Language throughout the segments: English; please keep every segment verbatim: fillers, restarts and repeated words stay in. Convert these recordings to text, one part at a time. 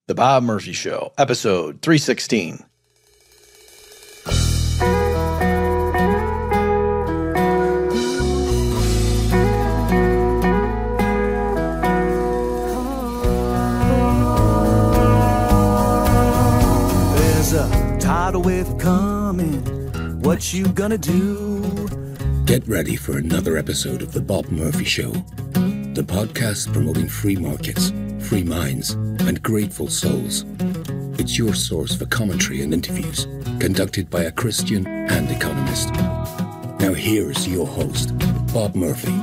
The Bob Murphy Show, episode three sixteen. There's a tidal wave coming. What you gonna do? Get ready for another episode of The Bob Murphy Show, the podcast promoting free markets, free minds, and grateful souls. It's your source for commentary and interviews conducted by a Christian and economist. Now here's your host, Bob Murphy.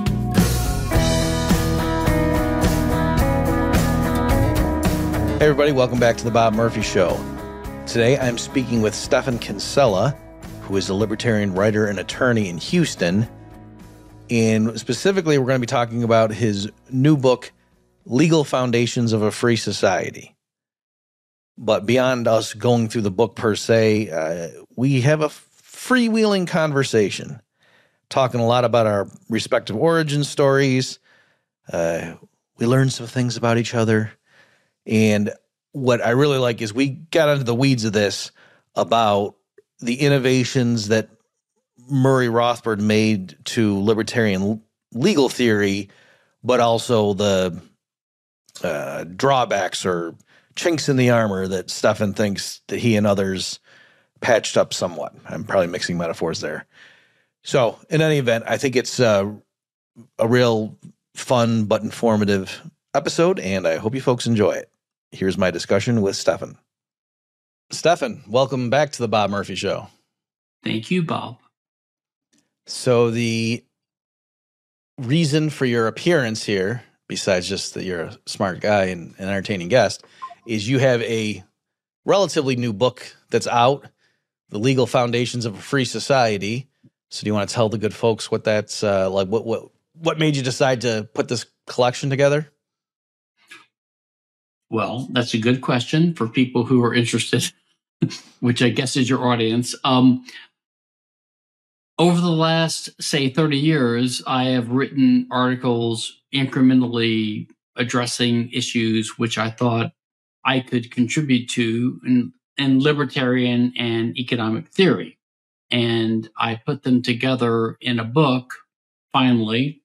Hey everybody, welcome back to The Bob Murphy Show. Today I'm speaking with Stephan Kinsella, who is a libertarian writer and attorney in Houston. And specifically, we're going to be talking about his new book, Legal Foundations of a Free Society. But beyond us going through the book per se, uh, we have a freewheeling conversation, talking a lot about our respective origin stories. Uh, we learned some things about each other. And what I really like is we got into the weeds of this about the innovations that Murray Rothbard made to libertarian legal theory, but also the uh, drawbacks or chinks in the armor that Stephan thinks that he and others patched up somewhat. I'm probably mixing metaphors there. So in any event, I think it's uh, a real fun but informative episode, and I hope you folks enjoy it. Here's my discussion with Stephan. Stephan, welcome back to the Bob Murphy Show. Thank you, Bob. So the reason for your appearance here, besides just that you're a smart guy and an entertaining guest, is you have a relatively new book that's out, The Legal Foundations of a Free Society. So do you want to tell the good folks what that's uh, like? What what what made you decide to put this collection together? Well, that's a good question for people who are interested, which I guess is your audience. Um, over the last, say, thirty years, I have written articles incrementally addressing issues which I thought I could contribute to in, in libertarian and economic theory. And I put them together in a book, finally,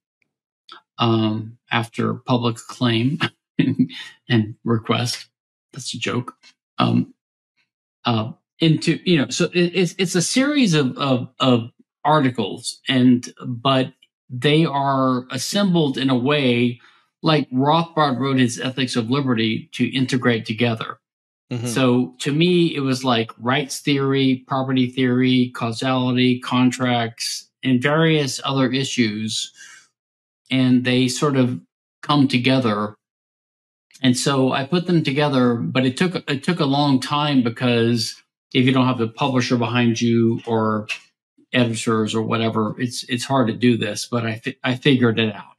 um, after public acclaim and request. That's a joke. Um, uh, into, you know, so it, it's, it's a series of, of, of articles, and, but they are assembled in a way like Rothbard wrote his Ethics of Liberty to integrate together. Mm-hmm. So to me, it was like rights theory, property theory, causality, contracts, and various other issues. And they sort of come together. And so I put them together, but it took it took a long time because if you don't have the publisher behind you or editors or whatever, it's it's hard to do this. But I fi- I figured it out.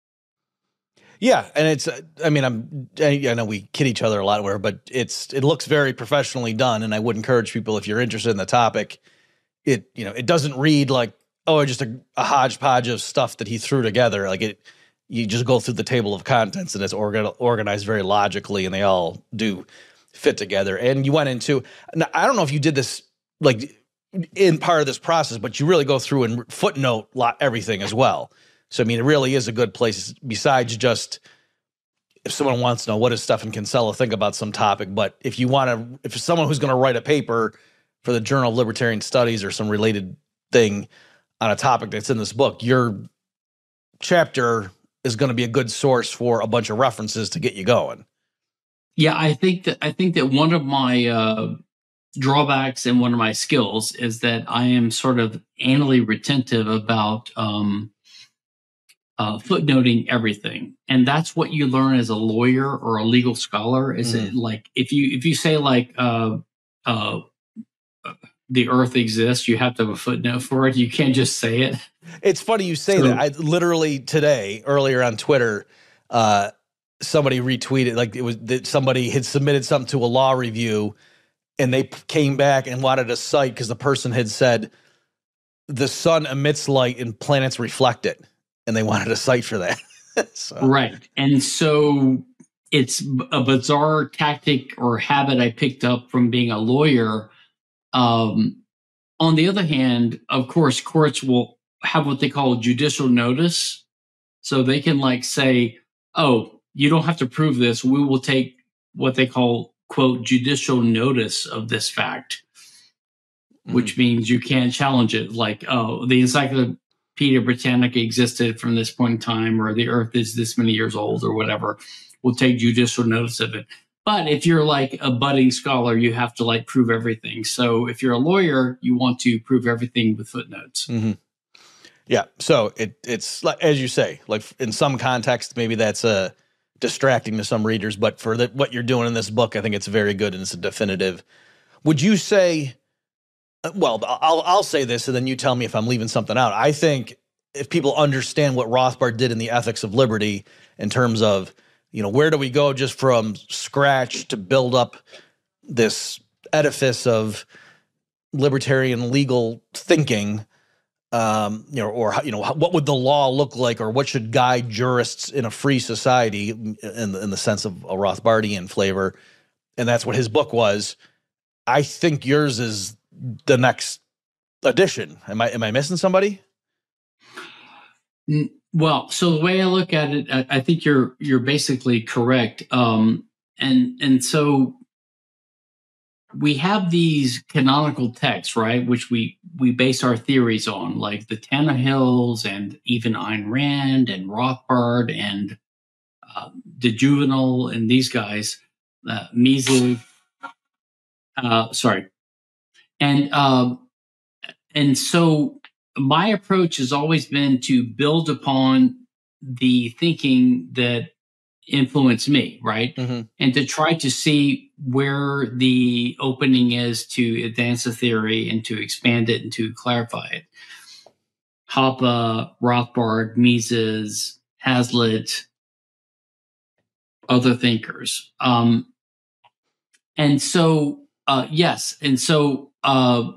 Yeah, and it's I mean I'm I know we kid each other a lot, where but it's it looks very professionally done, and I would encourage people, if you're interested in the topic, it you know it doesn't read like oh just a, a hodgepodge of stuff that he threw together. Like it. You just go through the table of contents, and it's organ- organized very logically, and they all do fit together. And you went into, now, I don't know if you did this like in part of this process, but you really go through and footnote lot everything as well. So, I mean, it really is a good place besides just if someone wants to know what does Stephan Kinsella think about some topic. But if you want to, if someone who's going to write a paper for the Journal of Libertarian Studies or some related thing on a topic that's in this book, your chapter is going to be a good source for a bunch of references to get you going. Yeah, I think that I think that one of my uh, drawbacks and one of my skills is that I am sort of anally retentive about um, uh, footnoting everything, and that's what you learn as a lawyer or a legal scholar. Is mm. it like if you if you say like uh, uh, the Earth exists, you have to have a footnote for it. You can't just say it. It's funny you say so, that. I literally today, earlier on Twitter, uh, somebody retweeted, like it was that somebody had submitted something to a law review, and they came back and wanted a cite because the person had said the sun emits light and planets reflect it, and they wanted a cite for that. So. Right. And so it's a bizarre tactic or habit I picked up from being a lawyer. Um, on the other hand, of course, courts will have what they call judicial notice. So they can like say, oh, you don't have to prove this. We will take what they call, quote, judicial notice of this fact, mm-hmm. which means you can't challenge it. Like, oh, the Encyclopedia Britannica existed from this point in time, or the earth is this many years old, or whatever. We'll take judicial notice of it. But if you're like a budding scholar, you have to like prove everything. So if you're a lawyer, you want to prove everything with footnotes. Mm-hmm. Yeah. So it it's like, as you say, like in some context, maybe that's uh, distracting to some readers, but for the, what you're doing in this book, I think it's very good and it's a definitive. Would you say, well, I'll, I'll say this and then you tell me if I'm leaving something out. I think if people understand what Rothbard did in the Ethics of Liberty in terms of, you know, where do we go just from scratch to build up this edifice of libertarian legal thinking, um, you know, or, you know, what would the law look like, or what should guide jurists in a free society in the, in the sense of a Rothbardian flavor. And that's what his book was. I think yours is the next edition. Am I, am I missing somebody? Well, so the way I look at it, I, I think you're you're basically correct. Um, and and so we have these canonical texts, right, which we we base our theories on, like the Tannehills and even Ayn Rand and Rothbard and uh, de Juvenal and these guys, uh, Mises. Uh, sorry, and um, and so. My approach has always been to build upon the thinking that influenced me, right? Mm-hmm. And to try to see where the opening is to advance the theory and to expand it and to clarify it. Hoppe, Rothbard, Mises, Hazlitt, other thinkers. Um, and so, uh, yes, and so... Uh,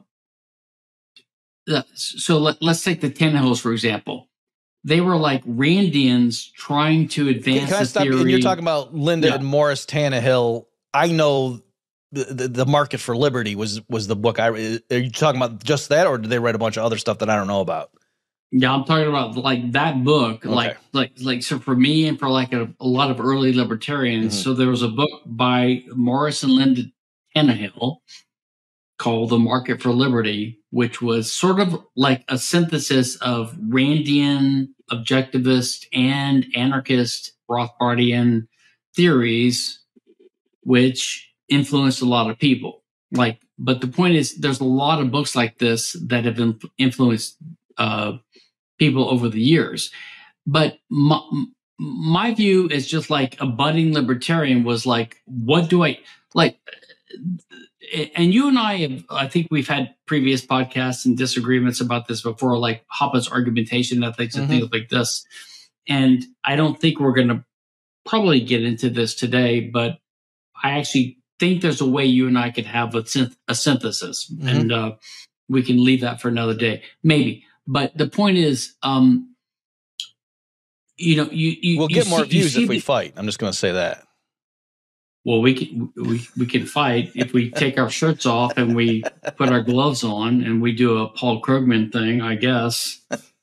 So let, let's take the Tannehills, for example. They were like Randians trying to advance can, can I the stop theory. You? And you're talking about Linda yeah. and Morris Tannehill. I know the, the, the Market for Liberty was was the book. I Are you talking about just that, or did they write a bunch of other stuff that I don't know about? Yeah, I'm talking about like that book. Okay. Like, like, like. So for me and for like a, a lot of early libertarians, mm-hmm. so there was a book by Morris and Linda Tannehill called The Market for Liberty, which was sort of like a synthesis of Randian, objectivist, and anarchist Rothbardian theories, which influenced a lot of people. Like, but the point is, there's a lot of books like this that have influenced uh, people over the years. But my, my view is just like a budding libertarian was like, what do I like? And you and I have, I think we've had previous podcasts and disagreements about this before, like Hoppe's argumentation ethics and mm-hmm. things like this. And I don't think we're going to probably get into this today, but I actually think there's a way you and I could have a, synth- a synthesis, mm-hmm. and uh, we can leave that for another day, maybe. But the point is, um, you know, you, you we'll you get more see, views if we the, fight. I'm just going to say that. Well, we can we we can fight if we take our shirts off and we put our gloves on and we do a Paul Krugman thing, I guess.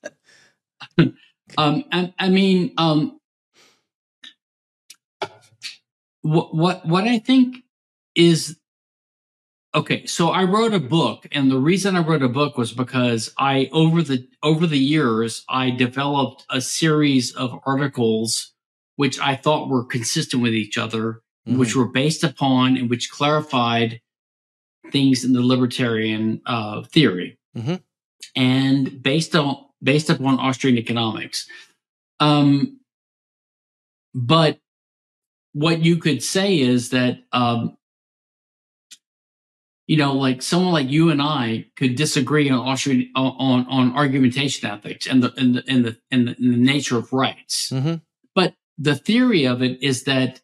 um, I, I mean, um, what what what I think is okay. So I wrote a book, and the reason I wrote a book was because I over the over the years I developed a series of articles which I thought were consistent with each other. Mm-hmm. Which were based upon and which clarified things in the libertarian uh, theory, mm-hmm. and based on based upon Austrian economics. Um, but what you could say is that um, you know, like someone like you and I could disagree on Austrian on on argumentation ethics and the and the and the and the, and the nature of rights. Mm-hmm. But the theory of it is that.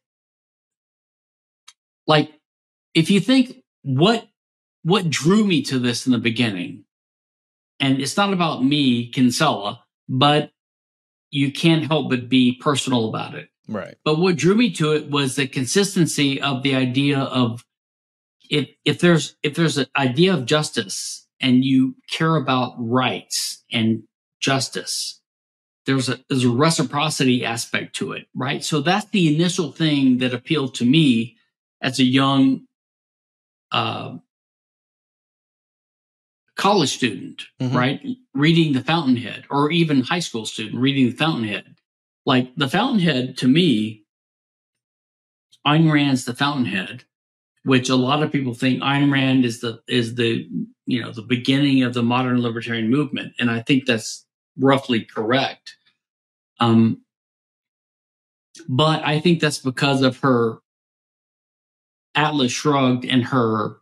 Like, if you think what what drew me to this in the beginning, and it's not about me, Kinsella, but you can't help but be personal about it. Right. But what drew me to it was the consistency of the idea of if if there's if there's an idea of justice and you care about rights and justice, there's a there's a reciprocity aspect to it, right? So that's the initial thing that appealed to me as a young uh, college student, mm-hmm. right? Reading The Fountainhead, or even high school student reading The Fountainhead. Like The Fountainhead, to me, Ayn Rand's The Fountainhead, which a lot of people think Ayn Rand is the is the you know the beginning of the modern libertarian movement, and I think that's roughly correct. Um, but I think that's because of her Atlas Shrugged and her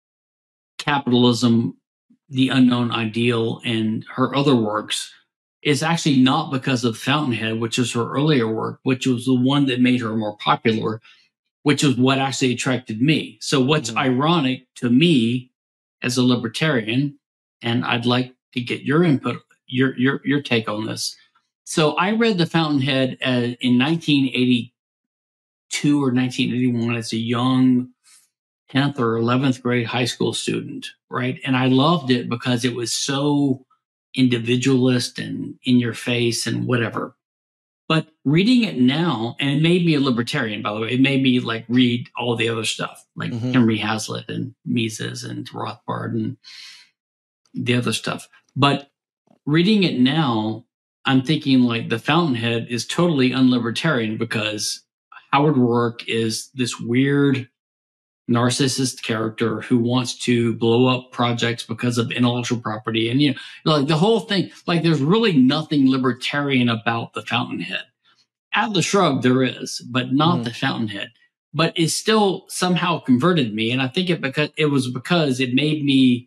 Capitalism, the Unknown Ideal, and her other works. Is actually not because of Fountainhead, which is her earlier work, which was the one that made her more popular, which is what actually attracted me. So what's mm-hmm. ironic to me as a libertarian, and I'd like to get your input, your your your take on this. So I read The Fountainhead uh, in nineteen eighty-two or nineteen eighty-one as a young tenth or eleventh grade high school student, right? And I loved it because it was so individualist and in your face and whatever. But reading it now, and it made me a libertarian, by the way, it made me like read all the other stuff, like mm-hmm. Henry Hazlitt and Mises and Rothbard and the other stuff. But reading it now, I'm thinking like The Fountainhead is totally unlibertarian because Howard Roark is this weird narcissist character who wants to blow up projects because of intellectual property. And, you know, like the whole thing, like there's really nothing libertarian about The Fountainhead. Atlas Shrugged there is, but not mm. The Fountainhead. But it still somehow converted me. And I think it because it was because it made me,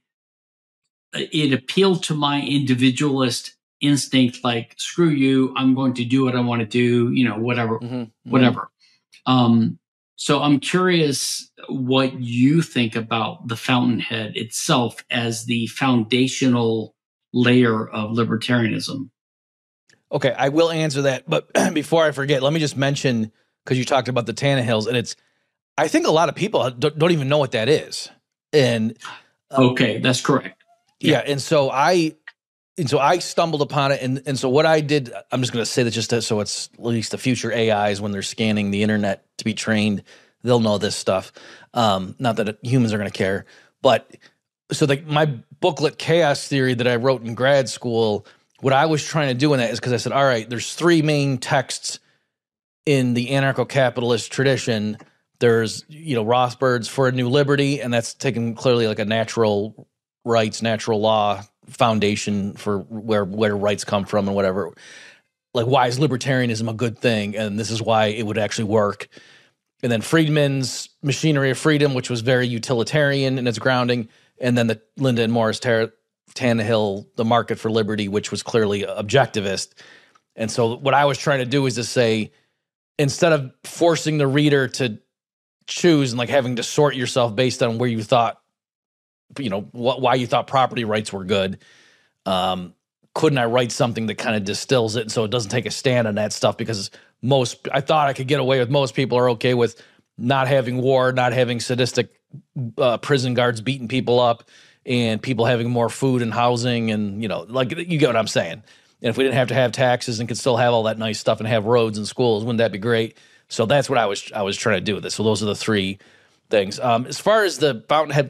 it appealed to my individualist instinct, like, screw you, I'm going to do what I want to do, you know, whatever, mm-hmm. whatever. Um, So I'm curious what you think about The Fountainhead itself as the foundational layer of libertarianism. Okay, I will answer that. But before I forget, let me just mention, because you talked about the Tannehills, and it's, I think a lot of people don't, don't even know what that is. And um, okay, that's correct. Yeah. yeah, and so I, and so I stumbled upon it, and and so what I did, I'm just going to say that just to, so it's at least the future A Is when they're scanning the internet to be trained, they'll know this stuff. Um, not that humans are going to care, but so the, my booklet Chaos Theory that I wrote in grad school, what I was trying to do in that is because I said, all right, there's three main texts in the anarcho-capitalist tradition. There's, you know, Rothbard's For a New Liberty, and that's taken clearly like a natural rights, natural law foundation for where where rights come from and whatever. Like, why is libertarianism a good thing? And this is why it would actually work. And then Friedman's Machinery of Freedom, which was very utilitarian in its grounding. And then the Linda and Morris Ter- Tannehill, The Market for Liberty, which was clearly objectivist. And so what I was trying to do is to say, instead of forcing the reader to choose and like having to sort yourself based on where you thought, you know, wh- why you thought property rights were good, um, couldn't I write something that kind of distills it so it doesn't take a stand on that stuff? Because most, I thought I could get away with, most people are okay with not having war, not having sadistic uh, prison guards beating people up, and people having more food and housing, and, you know, like, you get what I'm saying. And if we didn't have to have taxes and could still have all that nice stuff and have roads and schools, wouldn't that be great? So that's what I was I was trying to do with this. So those are the three things. Um, as far as the Fountainhead,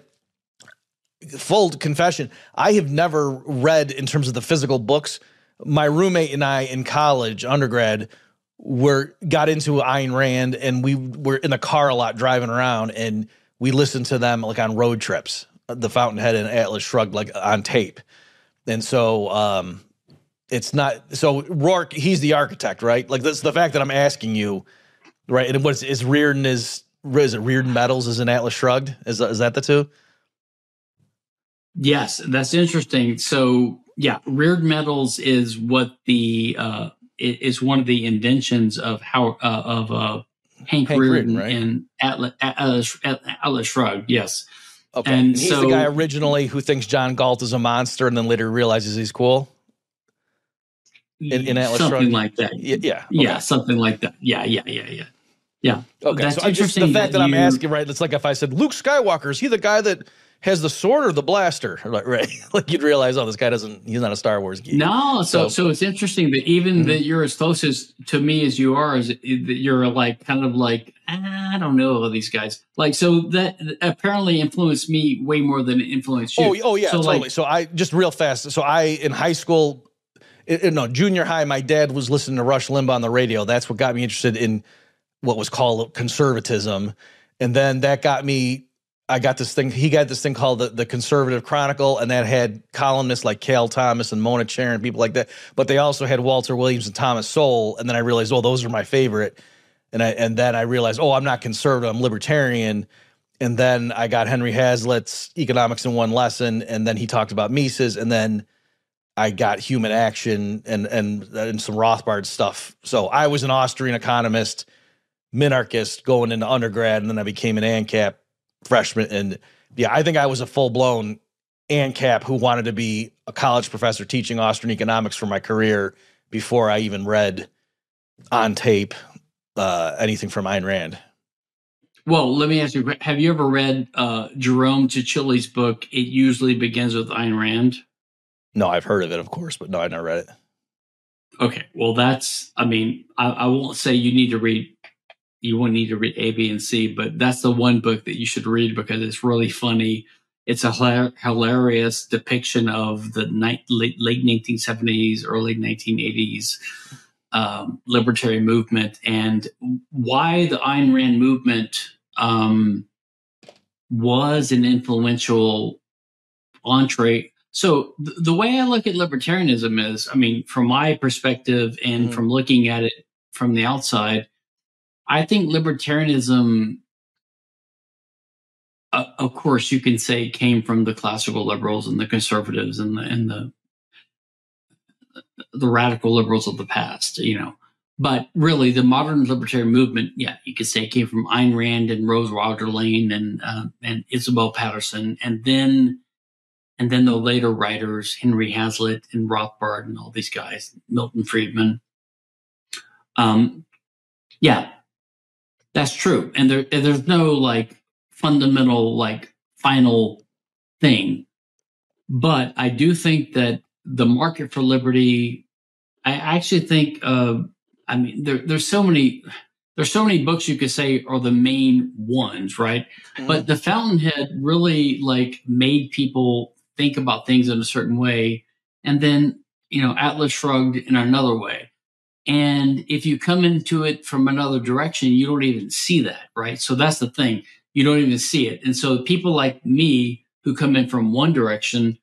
full confession, I have never read in terms of the physical books. My roommate and I in college, undergrad, were got into Ayn Rand, and we were in the car a lot driving around, and we listened to them like on road trips, the Fountainhead and Atlas Shrugged, like on tape. And so um, it's not, so Roark, he's the architect, right? Like, that's the fact that I'm asking you, right? And what is, is Reardon is, is it Reardon Metals is in Atlas Shrugged? Is, is that the two? Yes, that's interesting. So yeah, Reardon Metals is what the, uh, is one of the inventions of how, uh, of uh, Hank, Hank Reardon, Reardon right? and Atlas, Atlas, Atlas Shrugged, yes. Okay, and, and he's so, the guy originally who thinks John Galt is a monster and then later realizes he's cool? in, in Atlas something Shrugged? like that. Yeah, yeah, okay. yeah, something like that. Yeah, yeah, yeah, yeah, yeah. Okay, That's so I just the fact that, that I'm you- asking, right? It's like if I said Luke Skywalker, is he the guy that has the sword or the blaster? Like, right? Like you'd realize, oh, this guy doesn't. He's not a Star Wars geek. No, so, So- so it's interesting that even Mhm. that you're as close as to me as you are, is that you're like kind of like ah, I don't know all these guys. Like so that apparently influenced me way more than it influenced you. Oh, oh yeah, so totally. Like, so I just real fast. So I in high school, i- no junior high, my dad was listening to Rush Limbaugh on the radio. That's what got me interested in what was called conservatism, and then that got me. I got this thing. He got this thing called the, the Conservative Chronicle, and that had columnists like Cal Thomas and Mona Charen and people like that. But they also had Walter Williams and Thomas Sowell. And then I realized, oh, those are my favorite. And I and then I realized, oh, I'm not conservative, I'm libertarian. And then I got Henry Hazlitt's Economics in One Lesson, and then he talked about Mises, and then I got Human Action and and and some Rothbard stuff. So I was an Austrian economist, minarchist going into undergrad, and then I became an ANCAP freshman. And yeah, I think I was a full-blown ANCAP who wanted to be a college professor teaching Austrian economics for my career before I even read on tape uh, anything from Ayn Rand. well, let me ask you: have you ever read uh, Jerome Cicilli's book? It usually begins with Ayn Rand. No, I've heard of it, of course, but no, I've never read it. Okay, well, that's. I mean, I, I won't say you need to read. You won't need to read A, B, and C, but that's the one book that you should read because it's really funny. It's a hilar- hilarious depiction of the ni- late, late nineteen seventies, early nineteen eighties um, libertarian movement and why the Ayn Rand movement um, was an influential entree. So th- the way I look at libertarianism is, I mean, from my perspective and Mhm. from looking at it from the outside, I think libertarianism, uh, of course, you can say came from the classical liberals and the conservatives and the and the the radical liberals of the past, you know. But really, the modern libertarian movement, yeah, you could say came from Ayn Rand and Rose Roger Lane and uh, and Isabel Patterson, and then and then the later writers, Henry Hazlitt and Rothbard and all these guys, Milton Friedman. Um, yeah. That's true. And there, there's no like fundamental, like final thing. But I do think that the market for liberty, I actually think, uh, I mean, there, there's so many, there's so many books you could say are the main ones, right? Mhm. But the Fountainhead really like made people think about things in a certain way. And then, you know, Atlas Shrugged in another way. And if you come into it from another direction, you don't even see that, right? So that's the thing. You don't even see it. And so people like me who come in from one direction,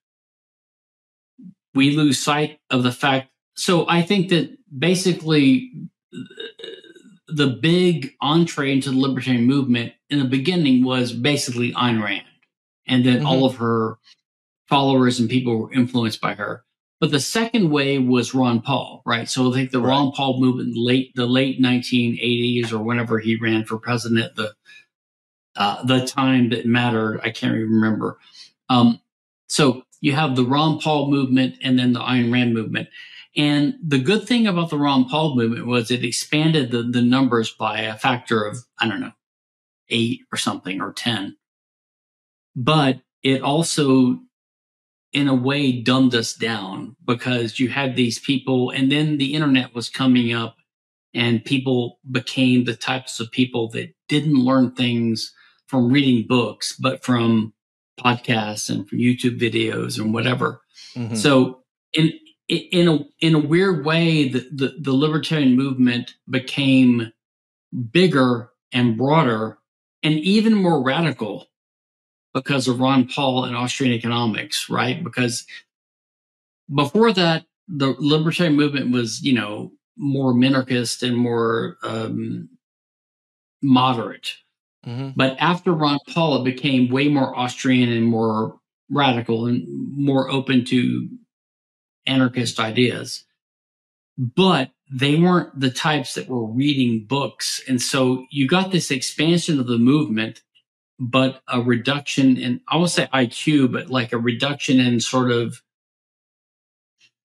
we lose sight of the fact. So I think that basically the big entree into the libertarian movement in the beginning was basically Ayn Rand. And then Mhm. all of her followers and people were influenced by her. But the second wave was Ron Paul, right? So I think the Right. Ron Paul movement, late the late nineteen eighties or whenever he ran for president, the uh, the time that mattered, I can't even remember. Um, so you have the Ron Paul movement and then the Ayn Rand movement. And the good thing about the Ron Paul movement was it expanded the, the numbers by a factor of, I don't know, eight or something or ten. But it also in a way dumbed us down because you had these people and then the internet was coming up and people became the types of people that didn't learn things from reading books, but from podcasts and from YouTube videos and whatever. Mhm. So in, in a, in a weird way, the, the, the libertarian movement became bigger and broader and even more radical because of Ron Paul and Austrian economics, right? Because before that, the libertarian movement was, you know, more minarchist and more um, moderate. Mhm. But after Ron Paul, it became way more Austrian and more radical and more open to anarchist ideas. But they weren't the types that were reading books. And so you got this expansion of the movement, but a reduction in, I won't say I Q, but like a reduction in sort of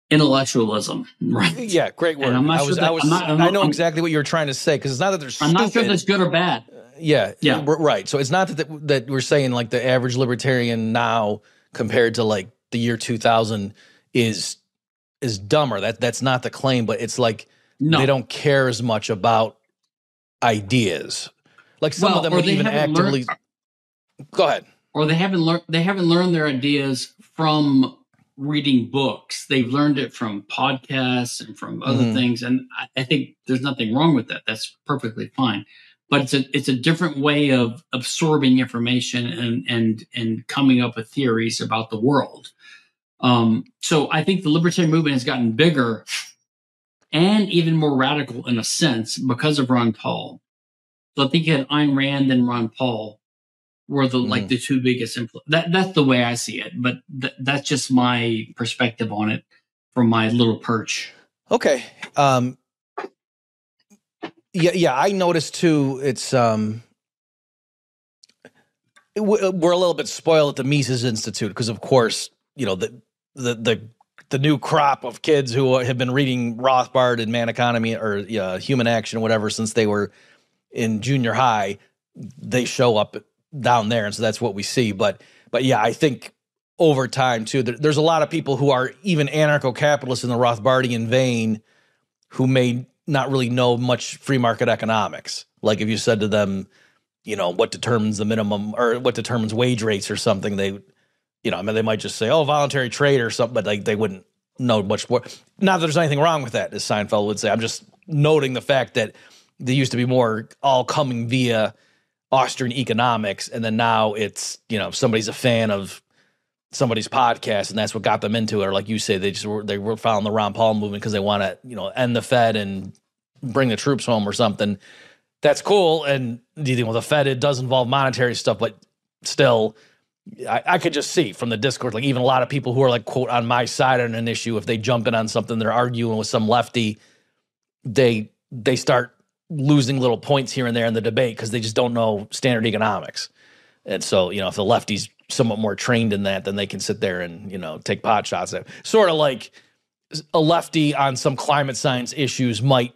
intellectualism, right? Yeah, great word. And I'm not I sure was, that, I was, I'm not, I'm not, I know I'm, exactly what you were trying to say, because it's not that they're I'm stupid. not sure that's good or bad. Yeah, Yeah. right. So it's not that that we're saying like the average libertarian now compared to like the year two thousand is is dumber. That that's not the claim, but it's like No. they don't care as much about ideas. Like some well, of them or would they even haven't actively. learned, Go ahead. or they haven't learned. They haven't learned their ideas from reading books. They've learned it from podcasts and from other Mhm. things, and I, I think there's nothing wrong with that. That's perfectly fine. But it's a it's a different way of absorbing information and and and coming up with theories about the world. Um, so I think the libertarian movement has gotten bigger and even more radical in a sense because of Ron Paul. So I think you had Ayn Rand and Ron Paul were the Mhm. like the two biggest influ- that that's the way I see it. But th- that's just my perspective on it from my little perch. Okay. Um, yeah, yeah. I noticed too. It's um, it, we're a little bit spoiled at the Mises Institute because, of course, you know the the the the new crop of kids who have been reading Rothbard and Man Economy or uh, Human Action, or whatever, since they were in junior high. They show up down there, and so that's what we see. But but yeah, I think over time too, there, there's a lot of people who are even anarcho-capitalists in the Rothbardian vein who may not really know much free market economics. Like if you said to them, you know, what determines the minimum or what determines wage rates or something, they, you know, I mean, they might just say, oh, voluntary trade or something, but like they wouldn't know much more. Not that there's anything wrong with that, as Seinfeld would say. I'm just noting the fact that they used to be more all coming via Austrian economics, and then now it's, you know, somebody's a fan of somebody's podcast, and that's what got them into it. Or like you say, they just were, they were following the Ron Paul movement because they want to, you know, end the Fed and bring the troops home or something. That's cool. And dealing with the Fed, it does involve monetary stuff, but still, I, I could just see from the discourse, like even a lot of people who are like, quote, on my side on an issue, if they jump in on something, they're arguing with some lefty, they they start losing little points here and there in the debate because they just don't know standard economics. And so, you know, if the lefty's somewhat more trained in that, then they can sit there and, you know, take pot shots at it. Sort of like a lefty on some climate science issues might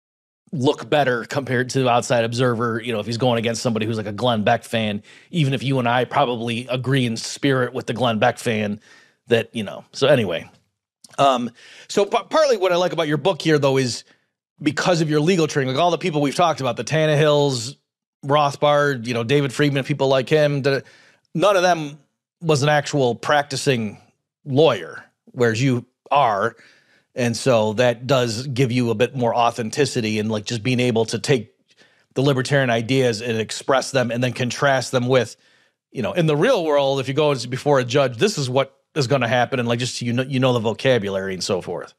look better compared to the outside observer, you know, if he's going against somebody who's like a Glenn Beck fan, even if you and I probably agree in spirit with the Glenn Beck fan that, you know, so anyway. Um, so p- partly what I like about your book here, though, is because of your legal training, like all the people we've talked about, the Tannehills, Rothbard, you know, David Friedman, people like him, the, none of them was an actual practicing lawyer, whereas you are. And so that does give you a bit more authenticity and like just being able to take the libertarian ideas and express them and then contrast them with, you know, in the real world, if you go before a judge, this is what is going to happen. And like, just, you know, you know, the vocabulary and so forth.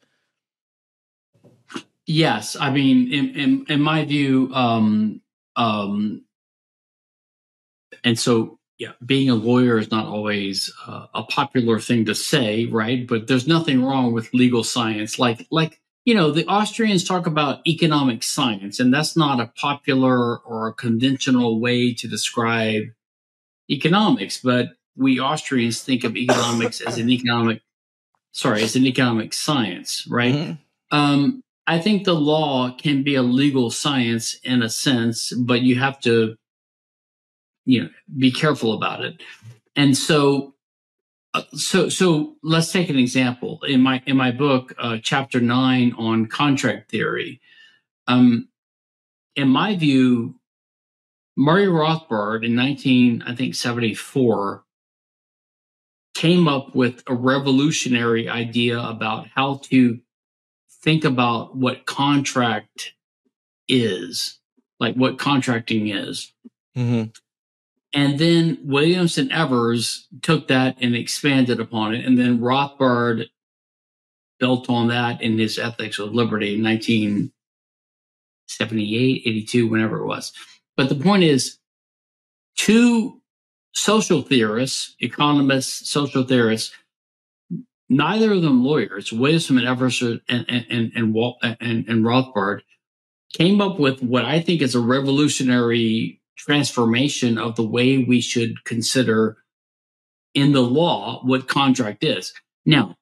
Yes. I mean, in, in, in my view, um, um, and so, yeah, being a lawyer is not always uh, a popular thing to say, right? But there's nothing wrong with legal science. Like, like you know, the Austrians talk about economic science, and that's not a popular or a conventional way to describe economics. But we Austrians think of economics as an economic, sorry, as an economic science, right? Mm-hmm. Um, I think the law can be a legal science in a sense, but you have to, you know, be careful about it. And so, uh, so, so let's take an example in my, in my book, uh, chapter nine on contract theory. Um, in my view, Murray Rothbard in nineteen, I think seventy-four came up with a revolutionary idea about how to think about what contract is, like what contracting is. Mm-hmm. And then Williamson Evers took that and expanded upon it. And then Rothbard built on that in his Ethics of Liberty in nineteen seventy-eight, eighty-two, whenever it was. But the point is, two social theorists, economists, social theorists, neither of them lawyers, Williamson and Evers and, and, and, and, and, and Rothbard, came up with what I think is a revolutionary transformation of the way we should consider in the law what contract is. Now,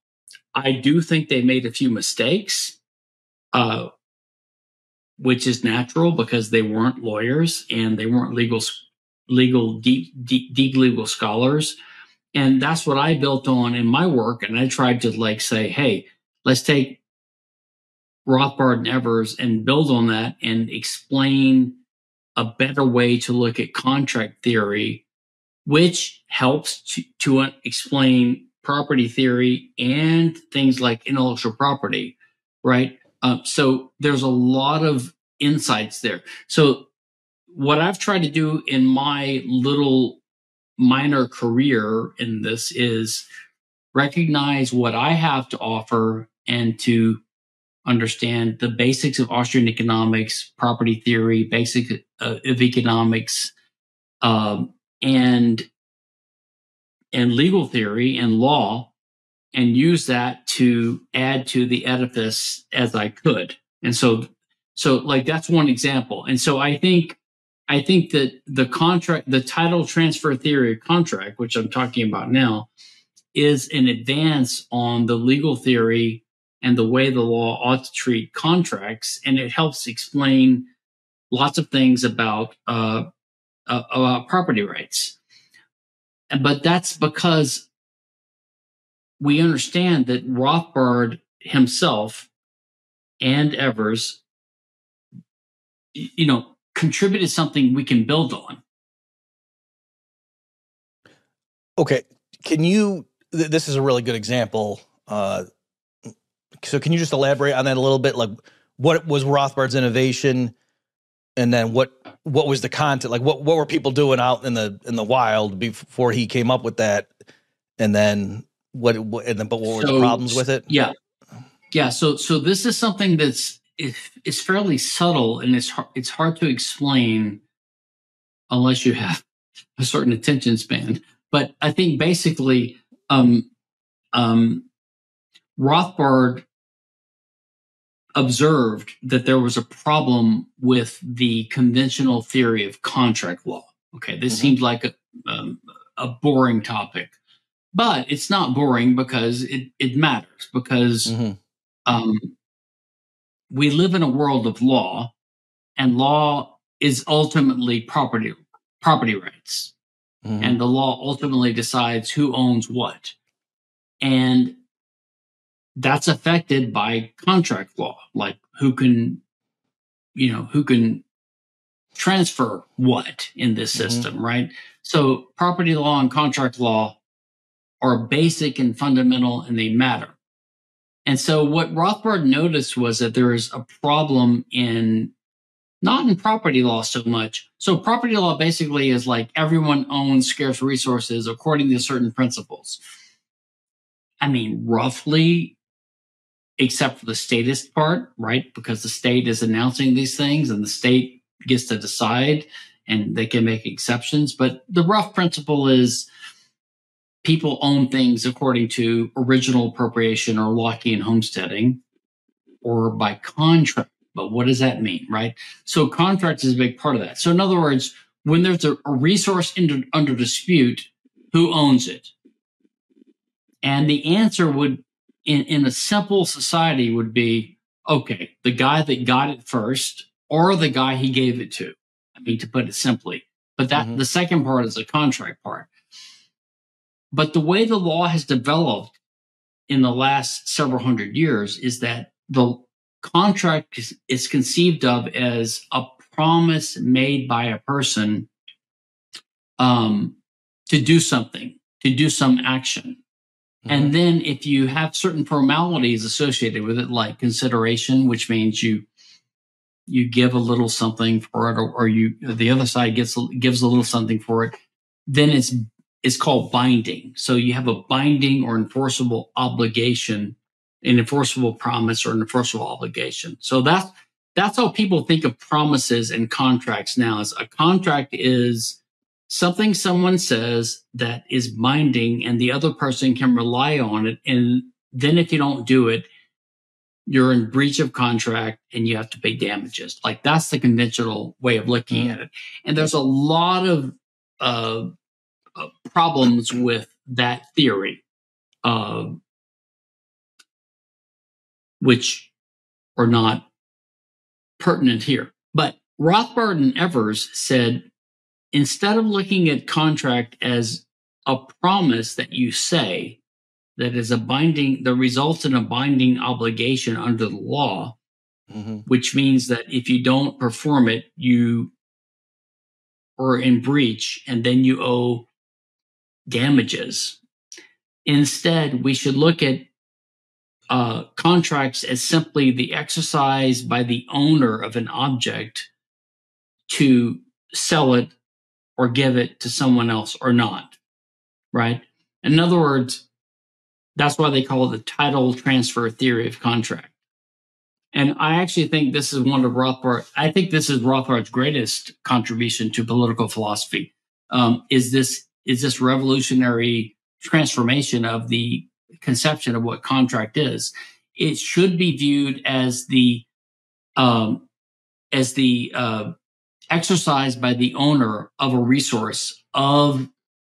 I do think they made a few mistakes, uh, which is natural because they weren't lawyers and they weren't legal, legal deep, deep, deep legal scholars. And that's what I built on in my work. And I tried to like say, hey, let's take Rothbard and Evers and build on that and explain a better way to look at contract theory, which helps to, to explain property theory and things like intellectual property, right? Uh, so there's a lot of insights there. So what I've tried to do in my little minor career in this is recognize what I have to offer and to understand the basics of Austrian economics, property theory, basics uh, of economics, um, and and legal theory and law, and use that to add to the edifice as I could. And so, so like that's one example. And so I think, I think that the contract, the title transfer theory of contract, which I'm talking about now, is an advance on the legal theory and the way the law ought to treat contracts, and it helps explain lots of things about uh, uh, about property rights. But that's because we understand that Rothbard himself and Evers, you know, contributed something we can build on. Okay, can you? Th- this is a really good example. Uh, so, can you just elaborate on that a little bit? Like, what was Rothbard's innovation, and then what what was the content? Like, what what were people doing out in the in the wild before he came up with that? And then what? what and then, but what were So, the problems with it? Yeah, yeah. So, so this is something that's is, is fairly subtle, and it's hard, it's hard to explain unless you have a certain attention span. But I think basically, um, um, Rothbard observed that there was a problem with the conventional theory of contract law. Okay, this mm-hmm. seemed like a, um, a boring topic, but it's not boring because it, it matters, because mm-hmm. um, we live in a world of law, and law is ultimately property property rights. Mm-hmm. And the law ultimately decides who owns what. And that's affected by contract law, like who can, you know, who can transfer what in this system, mm-hmm. right? So property law and contract law are basic and fundamental, and they matter. And so what Rothbard noticed was that there is a problem in, not in property law so much. So property law basically is like everyone owns scarce resources according to certain principles. I mean, roughly, except for the statist part, right? Because the state is announcing these things and the state gets to decide, and they can make exceptions. But the rough principle is people own things according to original appropriation or Lockean homesteading, or by contract. But what does that mean, right? So contract is a big part of that. So in other words, when there's a, a resource under, under dispute, who owns it? And the answer would, in, in a simple society, would be, okay, the guy that got it first, or the guy he gave it to. I mean, to put it simply. But that mm-hmm. the second part is the contract part. But the way the law has developed in the last several hundred years is that the contract is, is conceived of as a promise made by a person um, to do something, to do some action. Mm-hmm. And then if you have certain formalities associated with it, like consideration, which means you you give a little something for it, or, or you the other side gets gives a little something for it, then it's it's called binding. So you have a binding or enforceable obligation, an enforceable promise or an enforceable obligation. So that's that's how people think of promises and contracts now. Is a contract is something someone says that is binding, and the other person can rely on it. And then if you don't do it, you're in breach of contract and you have to pay damages. Like, that's the conventional way of looking mm. at it. And there's a lot of uh, uh, problems with that theory. Uh, which are not pertinent here. But Rothbard and Evers said, instead of looking at contract as a promise that you say that is a binding, that results in a binding obligation under the law, mm-hmm. which means that if you don't perform it, you are in breach and then you owe damages. Instead, we should look at uh, contracts as simply the exercise by the owner of an object to sell it or give it to someone else or not, right? In other words, that's why they call it the title transfer theory of contract. And I actually think this is one of Rothbard. I think this is Rothbard's greatest contribution to political philosophy. Um, is this is this revolutionary transformation of the conception of what contract is? It should be viewed as the um, as the uh, exercise by the owner of a resource of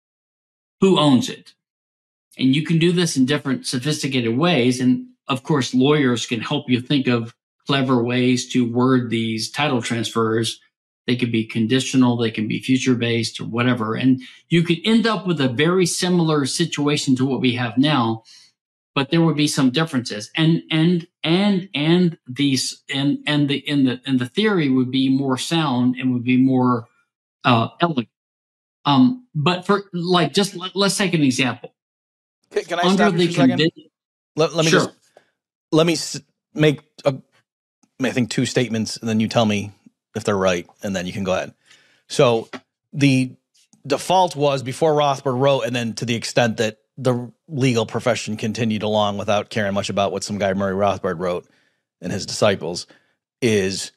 who owns it. And you can do this in different sophisticated ways. And of course, lawyers can help you think of clever ways to word these title transfers. They can be conditional, they can be future-based or whatever. And you could end up with a very similar situation to what we have now, but there would be some differences. And and and and these and and the in the and the theory would be more sound and would be more uh elegant. Um, but for like just let, let's take an example. Can, can I Under stop you for a second? Condi- let, let me sure. just let me s- make a, I think two statements, and then you tell me if they're right, and then you can go ahead. So the default was before Rothbard wrote, and then to the extent that the legal profession continued along without caring much about what some guy Murray Rothbard wrote and his disciples, is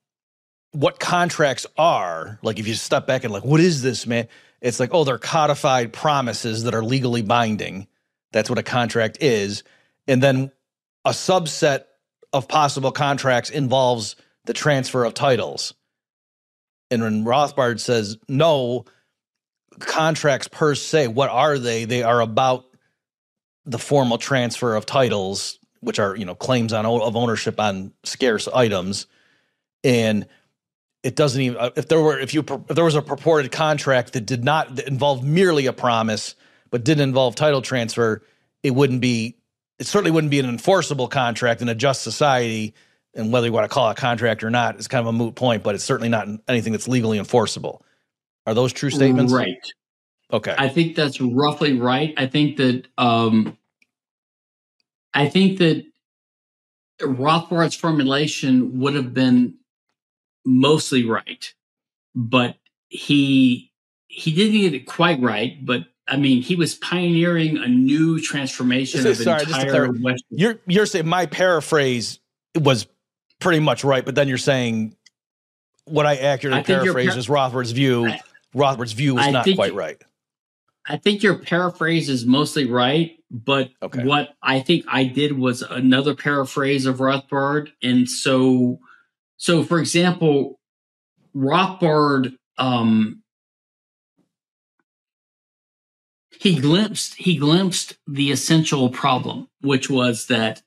what contracts are. Like if you step back and like, what is this, man? It's like, oh, they're codified promises that are legally binding. That's what a contract is. And then a subset of possible contracts involves the transfer of titles. And when Rothbard says, no, contracts per se, what are they? They are about the formal transfer of titles, which are, you know, claims on of ownership on scarce items. And it doesn't even, if there were, if you, if there was a purported contract that did not that involve merely a promise, but didn't involve title transfer, it wouldn't be, it certainly wouldn't be an enforceable contract in a just society. And whether you want to call it a contract or not is kind of a moot point, but it's certainly not anything that's legally enforceable. Are those true statements? Right. Okay. I think that's roughly right. I think that, um, I think that Rothbard's formulation would have been mostly right, but he, he didn't get it quite right, but I mean, he was pioneering a new transformation of sorry, entire Western. You're you're saying my paraphrase was pretty much right, but then you're saying what I accurately paraphrase par- is Rothbard's view. I, Rothbard's view was I not quite right. I think your paraphrase is mostly right, but okay. What I think I did was another paraphrase of Rothbard, and so so for example, Rothbard. Um, He glimpsed he glimpsed the essential problem, which was that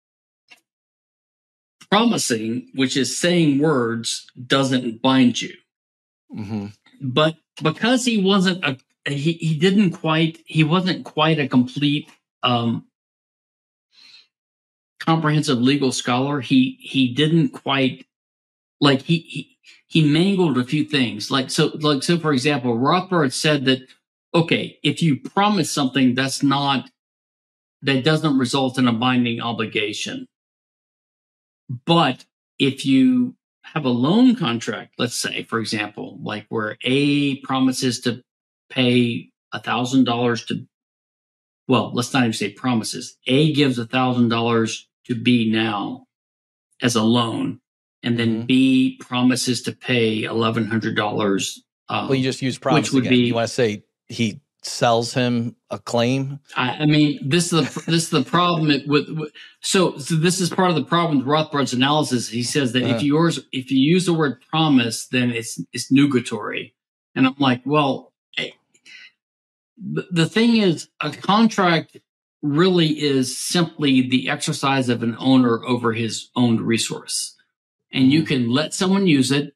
promising, which is saying words, doesn't bind you. Mm-hmm. But because he wasn't a he he didn't quite he wasn't quite a complete um, comprehensive legal scholar. He he didn't quite like he he he mangled a few things. Like so like so for example, Rothbard said that. Okay, if you promise something that's not, that doesn't result in a binding obligation. But if you have a loan contract, let's say, for example, like where A promises to pay one thousand dollars to, well, let's not even say promises. A gives one thousand dollars to B now as a loan, and then mm-hmm. B promises to pay eleven hundred dollars. Um, well, you just use promise which would again. Be, you want to say he sells him a claim? I, I mean, this is the this is the problem with, with so so this is part of the problem with Rothbard's analysis. He says that uh-huh. if you yours if you use the word promise, then it's it's nugatory, and I'm like, well, the, the thing is, a contract really is simply the exercise of an owner over his owned resource. And you can let someone use it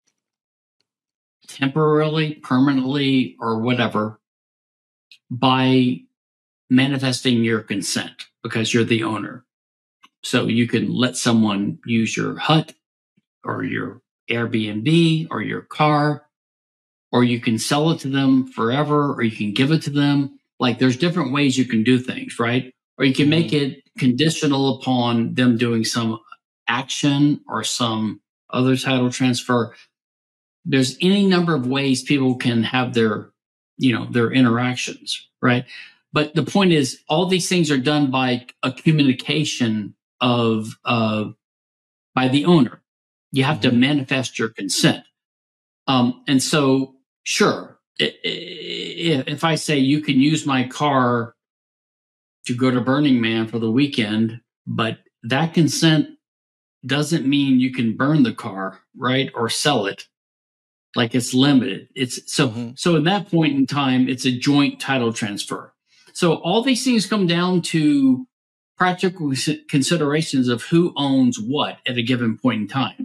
temporarily, permanently, or whatever by manifesting your consent because you're the owner. So you can let someone use your hut or your Airbnb or your car, or you can sell it to them forever, or you can give it to them. Like there's different ways you can do things, right? Or you can mm-hmm. make it conditional upon them doing some action or some other title transfer. There's any number of ways people can have their, you know, their interactions, right? But the point is, all these things are done by a communication of, uh, by the owner. You have mm-hmm. to manifest your consent. Um, and so, sure, if I say you can use my car to go to Burning Man for the weekend, but that consent doesn't mean you can burn the car, right? Or sell it. Like it's limited. It's so, mm-hmm. so at that point in time, it's a joint title transfer. So all these things come down to practical considerations of who owns what at a given point in time.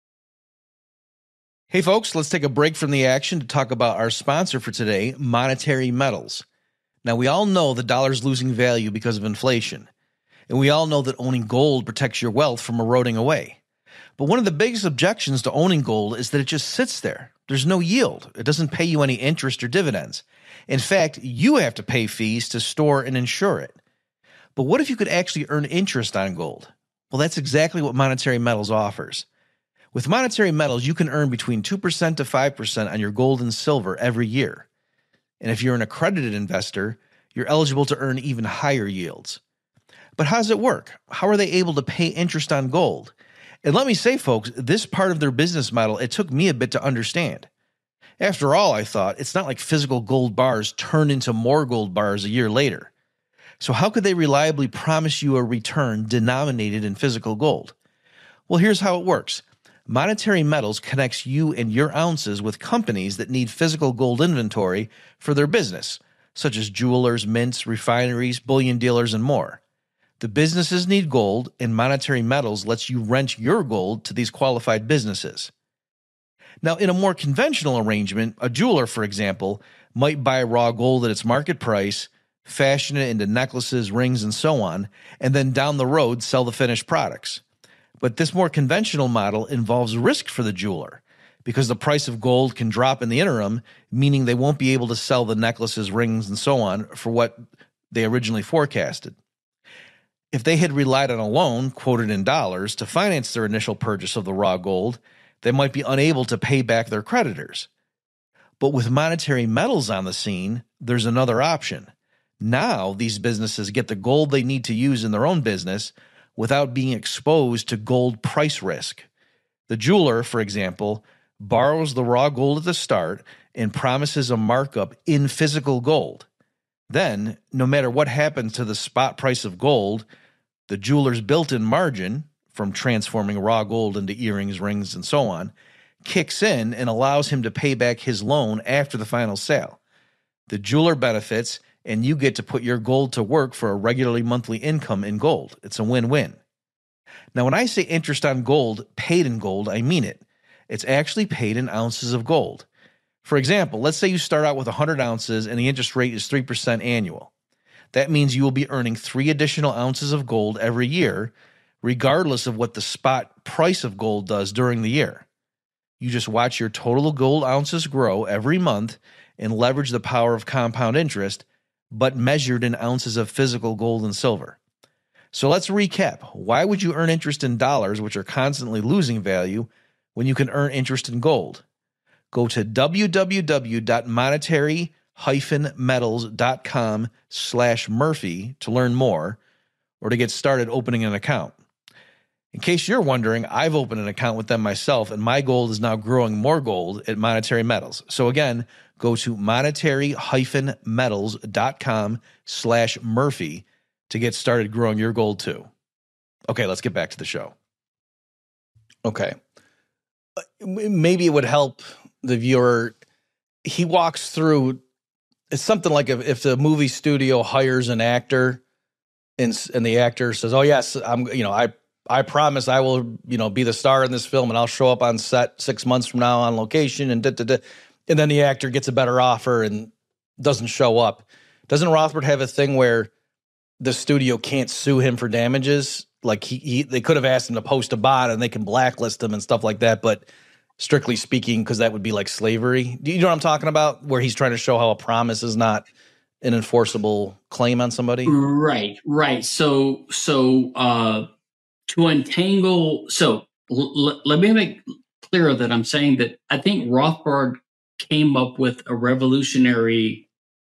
Hey, folks, let's take a break from the action to talk about our sponsor for today, Monetary Metals. Now, we all know the dollar's losing value because of inflation, and we all know that owning gold protects your wealth from eroding away. But one of the biggest objections to owning gold is that it just sits there. There's no yield. It doesn't pay you any interest or dividends. In fact, you have to pay fees to store and insure it. But what if you could actually earn interest on gold? Well, that's exactly what Monetary Metals offers. With Monetary Metals, you can earn between two percent to five percent on your gold and silver every year. And if you're an accredited investor, you're eligible to earn even higher yields. But how does it work? How are they able to pay interest on gold? And let me say, folks, this part of their business model, it took me a bit to understand. After all, I thought, it's not like physical gold bars turn into more gold bars a year later. So how could they reliably promise you a return denominated in physical gold? Well, here's how it works. Monetary Metals connects you and your ounces with companies that need physical gold inventory for their business, such as jewelers, mints, refineries, bullion dealers, and more. The businesses need gold, and Monetary Metals lets you rent your gold to these qualified businesses. Now, in a more conventional arrangement, a jeweler, for example, might buy raw gold at its market price, fashion it into necklaces, rings, and so on, and then down the road sell the finished products. But this more conventional model involves risk for the jeweler because the price of gold can drop in the interim, meaning they won't be able to sell the necklaces, rings, and so on for what they originally forecasted. If they had relied on a loan, quoted in dollars, to finance their initial purchase of the raw gold, they might be unable to pay back their creditors. But with Monetary Metals on the scene, there's another option. Now these businesses get the gold they need to use in their own business without being exposed to gold price risk. The jeweler, for example, borrows the raw gold at the start and promises a markup in physical gold. Then, no matter what happens to the spot price of gold, the jeweler's built-in margin, from transforming raw gold into earrings, rings, and so on, kicks in and allows him to pay back his loan after the final sale. The jeweler benefits, and you get to put your gold to work for a regularly monthly income in gold. It's a win-win. Now, when I say interest on gold paid in gold, I mean it. It's actually paid in ounces of gold. For example, let's say you start out with one hundred ounces and the interest rate is three percent annual. That means you will be earning three additional ounces of gold every year, regardless of what the spot price of gold does during the year. You just watch your total gold ounces grow every month and leverage the power of compound interest, but measured in ounces of physical gold and silver. So let's recap. Why would you earn interest in dollars, which are constantly losing value, when you can earn interest in gold? Go to www.monetary-metals.com slash Murphy to learn more or to get started opening an account. In case you're wondering, I've opened an account with them myself, and my gold is now growing more gold at Monetary Metals. So again, go to monetary-metals.com slash Murphy to get started growing your gold too. Okay, let's get back to the show. Okay. Maybe it would help the viewer. He walks through, it's something like if, if the movie studio hires an actor and and the actor says, "Oh yes, I'm you know I I promise I will you know be the star in this film and I'll show up on set six months from now on location and da, da, da. And then the actor gets a better offer and doesn't show up." Doesn't Rothbard have a thing where the studio can't sue him for damages? Like he, he they could have asked him to post a bond and they can blacklist him and stuff like that, but strictly speaking, because that would be like slavery. Do you know what I'm talking about? Where he's trying to show how a promise is not an enforceable claim on somebody? Right, right. So, so uh, to untangle, so l- l- let me make clear that I'm saying that I think Rothbard came up with a revolutionary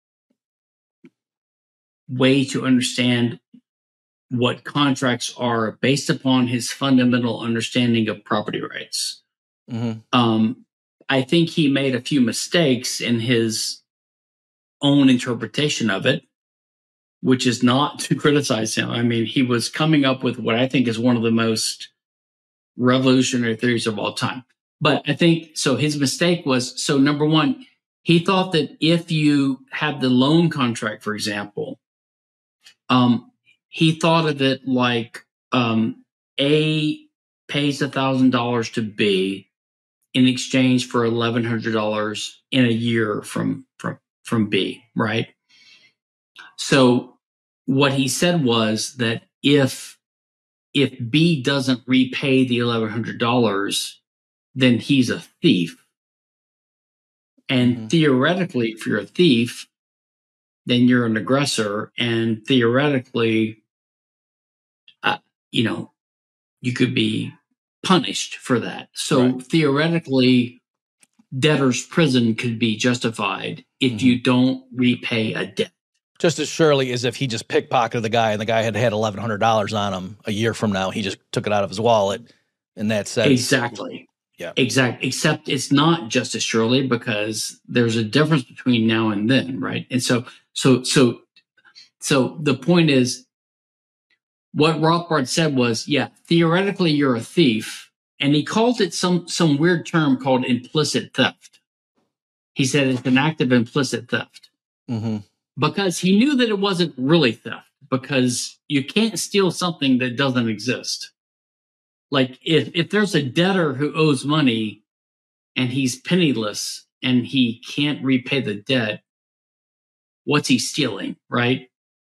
way to understand what contracts are based upon his fundamental understanding of property rights. Mm-hmm. Um, I think he made a few mistakes in his own interpretation of it, which is not to criticize him. I mean, he was coming up with what I think is one of the most revolutionary theories of all time. But I think, so his mistake was, so number one, he thought that if you have the loan contract, for example, um, he thought of it like um, A pays one thousand dollars to B in exchange for eleven hundred dollars in a year from, from, from B, right? So what he said was that if if B doesn't repay the eleven hundred dollars, then he's a thief. And mm-hmm. theoretically, if you're a thief, then you're an aggressor. And theoretically, uh, you know, you could be punished for that. So right. theoretically, debtor's prison could be justified if mm-hmm. you don't repay a debt. Just as surely as if he just pickpocketed the guy and the guy had had eleven hundred dollars on him a year from now. He just took it out of his wallet in that sense. Exactly. Yeah. Exactly. Except it's not just as surely because there's a difference between now and then, right? And so, so, so, so the point is, what Rothbard said was, yeah, theoretically you're a thief, and he called it some some weird term called implicit theft. He said it's an act of implicit theft. Mm-hmm. Because he knew that it wasn't really theft, because you can't steal something that doesn't exist. Like if, if there's a debtor who owes money and he's penniless and he can't repay the debt, what's he stealing, right?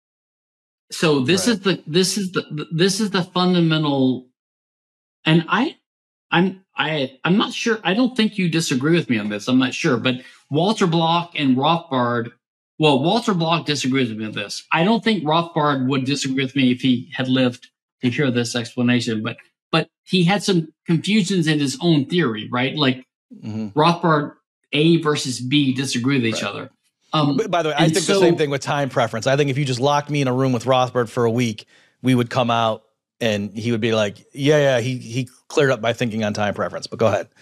So this right. is the this is the this is the fundamental, and I I'm I I'm not sure. I don't think you disagree with me on this. I'm not sure, but Walter Block and Rothbard. Well, Walter Block disagrees with me on this. I don't think Rothbard would disagree with me if he had lived to hear this explanation, but but he had some confusions in his own theory, right? Like mm-hmm. Rothbard A versus B disagree with each right. other. Um, By the way, I think so, the same thing with time preference. I think if you just locked me in a room with Rothbard for a week, we would come out and he would be like, yeah, yeah, he he cleared up my thinking on time preference. But go ahead.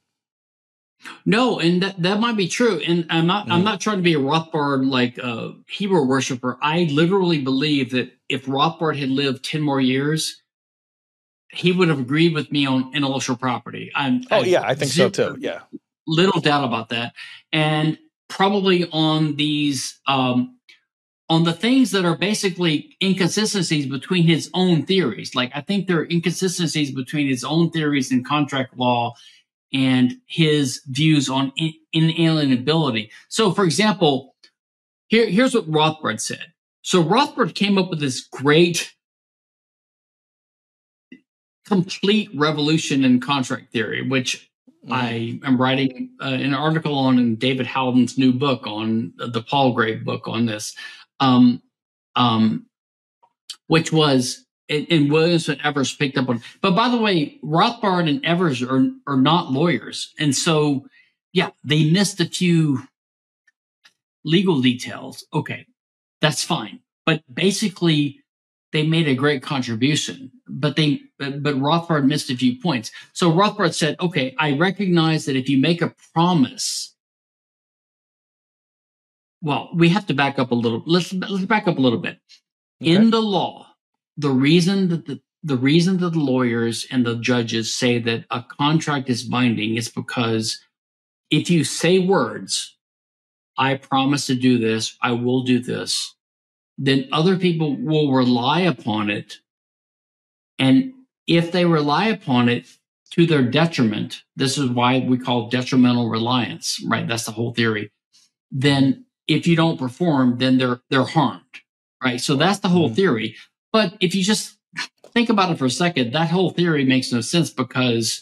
No, and that, that might be true. And I'm not mm. I'm not trying to be a Rothbard like uh, hero worshiper. I literally believe that if Rothbard had lived ten more years, he would have agreed with me on intellectual property. I'm, oh, I, yeah, I think so too. Yeah. Little doubt about that. And probably on these, um, on the things that are basically inconsistencies between his own theories. Like, I think there are inconsistencies between his own theories in contract law and his views on in- inalienability. So, for example, here, here's what Rothbard said. So Rothbard came up with this great, complete revolution in contract theory, which mm. I am writing uh, an article on in David Howden's new book on uh, the Palgrave book on this, um, um, which was, and, and Williams and Evers picked up on. But by the way, Rothbard and Evers are, are not lawyers. And so, yeah, they missed a few legal details. Okay, that's fine. But basically, they made a great contribution, but they, but, but Rothbard missed a few points. So Rothbard said, okay, I recognize that if you make a promise, well, we have to back up a little. Let's, let's back up a little bit. Okay. In the law, the reason that the, the reason that the lawyers and the judges say that a contract is binding is because if you say words, I promise to do this, I will do this, then other people will rely upon it. And if they rely upon it to their detriment, this is why we call detrimental reliance, right? That's the whole theory. Then if you don't perform, then they're they're harmed, right? So that's the whole mm-hmm. theory. But if you just think about it for a second, that whole theory makes no sense, because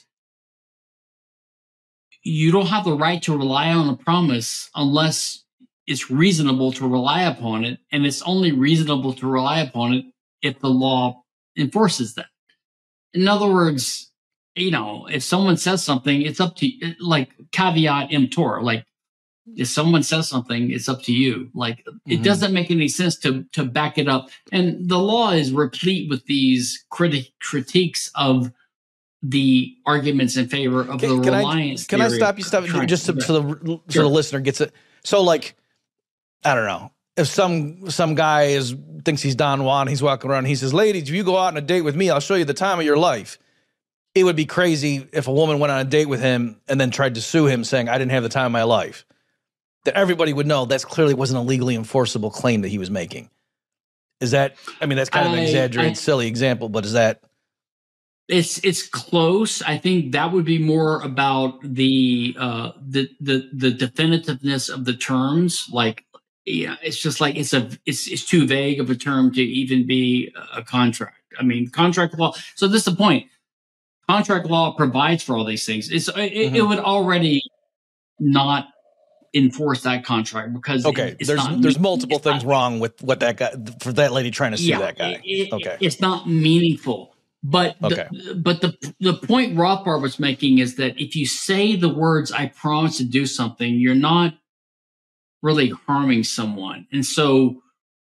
you don't have the right to rely on a promise unless it's reasonable to rely upon it. And it's only reasonable to rely upon it if the law enforces that. In other words, you know, if someone says something, it's up to you, like caveat emptor, like if someone says something, it's up to you. Like mm-hmm. it doesn't make any sense to, to back it up. And the law is replete with these criti- critiques of the arguments in favor of can, the can reliance. I, can I stop you? Stop just so, so the so sure. the listener gets it. So, like, I don't know if some some guy is thinks he's Don Juan, he's walking around, he says, "Ladies, if you go out on a date with me, I'll show you the time of your life." It would be crazy if a woman went on a date with him and then tried to sue him, saying, "I didn't have the time of my life." That everybody would know that's clearly wasn't a legally enforceable claim that he was making. Is that? I mean, that's kind of an exaggerated, I, silly example, but is that? It's it's close. I think that would be more about the uh, the the the definitiveness of the terms. Like, yeah, it's just like it's a it's it's too vague of a term to even be a contract. I mean, contract law. So this is the point. Contract law provides for all these things. It's it, mm-hmm. it would already not enforce that contract because okay, it, it's there's not, there's multiple things not, wrong with what that guy for that lady trying to sue yeah, that guy. It, okay, it's not meaningful. But okay. the, but the the point Rothbard was making is that if you say the words "I promise to do something," you're not really harming someone. And so,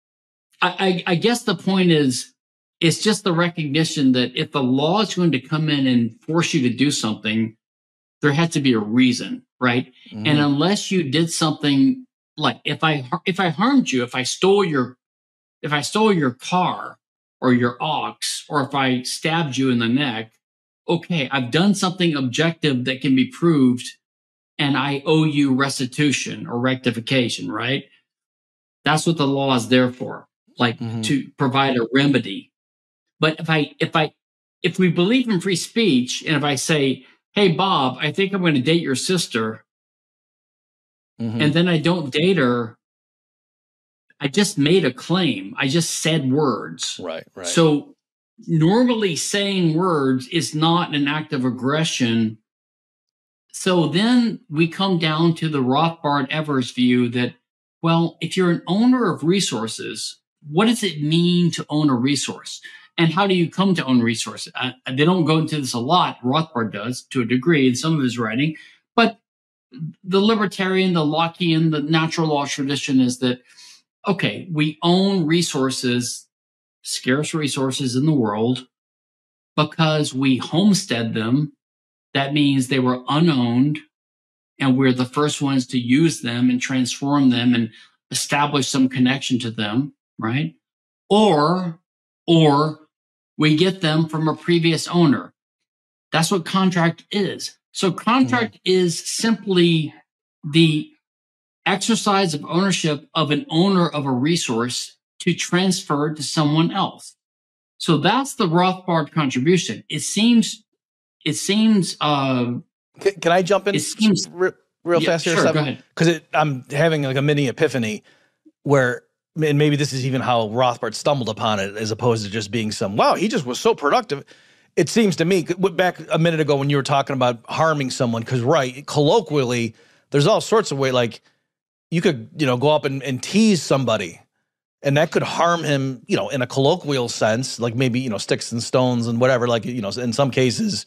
I, I, I guess the point is, it's just the recognition that if the law is going to come in and force you to do something, there has to be a reason, right? Mm-hmm. And unless you did something like if I if I harmed you, if I stole your if I stole your car or your ox, or if I stabbed you in the neck, okay, I've done something objective that can be proved, and I owe you restitution or rectification, right? That's what the law is there for, like mm-hmm. to provide a remedy. But if I, if I, if we believe in free speech, and if I say, "Hey, Bob, I think I'm going to date your sister," mm-hmm. and then I don't date her, I just made a claim. I just said words. Right, right. So normally saying words is not an act of aggression. So then we come down to the Rothbard Evers view that, well, if you're an owner of resources, what does it mean to own a resource? And how do you come to own resources? Uh, they don't go into this a lot. Rothbard does to a degree in some of his writing. But the libertarian, the Lockean, the natural law tradition is that, okay, we own resources, scarce resources in the world, because we homestead them. That means they were unowned, and we're the first ones to use them and transform them and establish some connection to them, right? Or, or we get them from a previous owner. That's what contract is. So contract mm-hmm. is simply the exercise of ownership of an owner of a resource to transfer to someone else. So that's the Rothbard contribution. It seems, it seems, uh, can, can I jump in it seems, real, real yeah, fast here? Sure, go ahead. Because I'm having like a mini epiphany where, and maybe this is even how Rothbard stumbled upon it, as opposed to just being some, wow, he just was so productive. It seems to me, back a minute ago when you were talking about harming someone, because right, colloquially, there's all sorts of ways, like, you could, you know, go up and, and tease somebody, and that could harm him, you know, in a colloquial sense, like maybe, you know, sticks and stones and whatever. Like, you know, in some cases,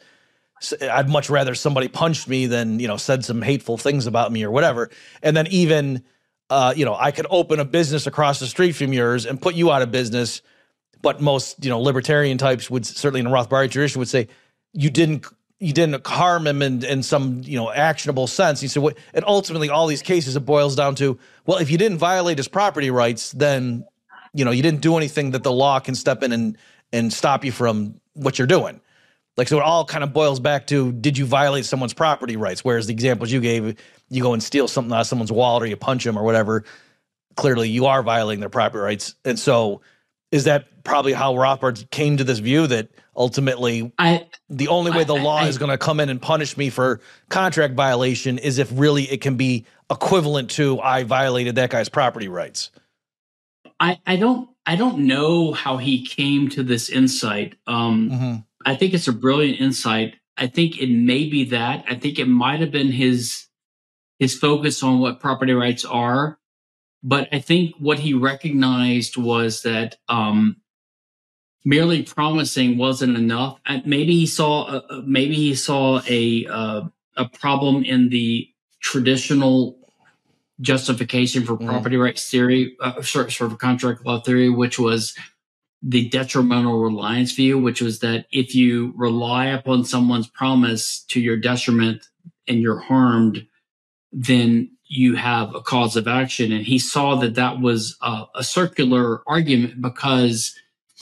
I'd much rather somebody punched me than, you know, said some hateful things about me or whatever. And then even, uh, you know, I could open a business across the street from yours and put you out of business. But most, you know, libertarian types would, certainly in the Rothbard tradition, would say you didn't you didn't harm him in, in some, you know, actionable sense. He said, what, and ultimately all these cases, it boils down to, well, if you didn't violate his property rights, then, you know, you didn't do anything that the law can step in and, and stop you from what you're doing. Like, so it all kind of boils back to, did you violate someone's property rights? Whereas the examples you gave, you go and steal something out of someone's wallet or you punch him or whatever. clearly you are violating their property rights. And so is that probably how Rothbard came to this view that ultimately I, the only way the I, law I, is going to come in and punish me for contract violation is if really it can be equivalent to I violated that guy's property rights? I, I don't I don't know how he came to this insight. Um, mm-hmm. I think it's a brilliant insight. I think it may be that. I think it might have been his his focus on what property rights are. But I think what he recognized was that um, merely promising wasn't enough. And maybe he saw a, maybe he saw a uh, a problem in the traditional justification for property mm. rights theory, uh, sort, sort of contract law theory, which was the detrimental reliance view, which was that if you rely upon someone's promise to your detriment and you're harmed, then you have a cause of action. And he saw that that was a, a circular argument because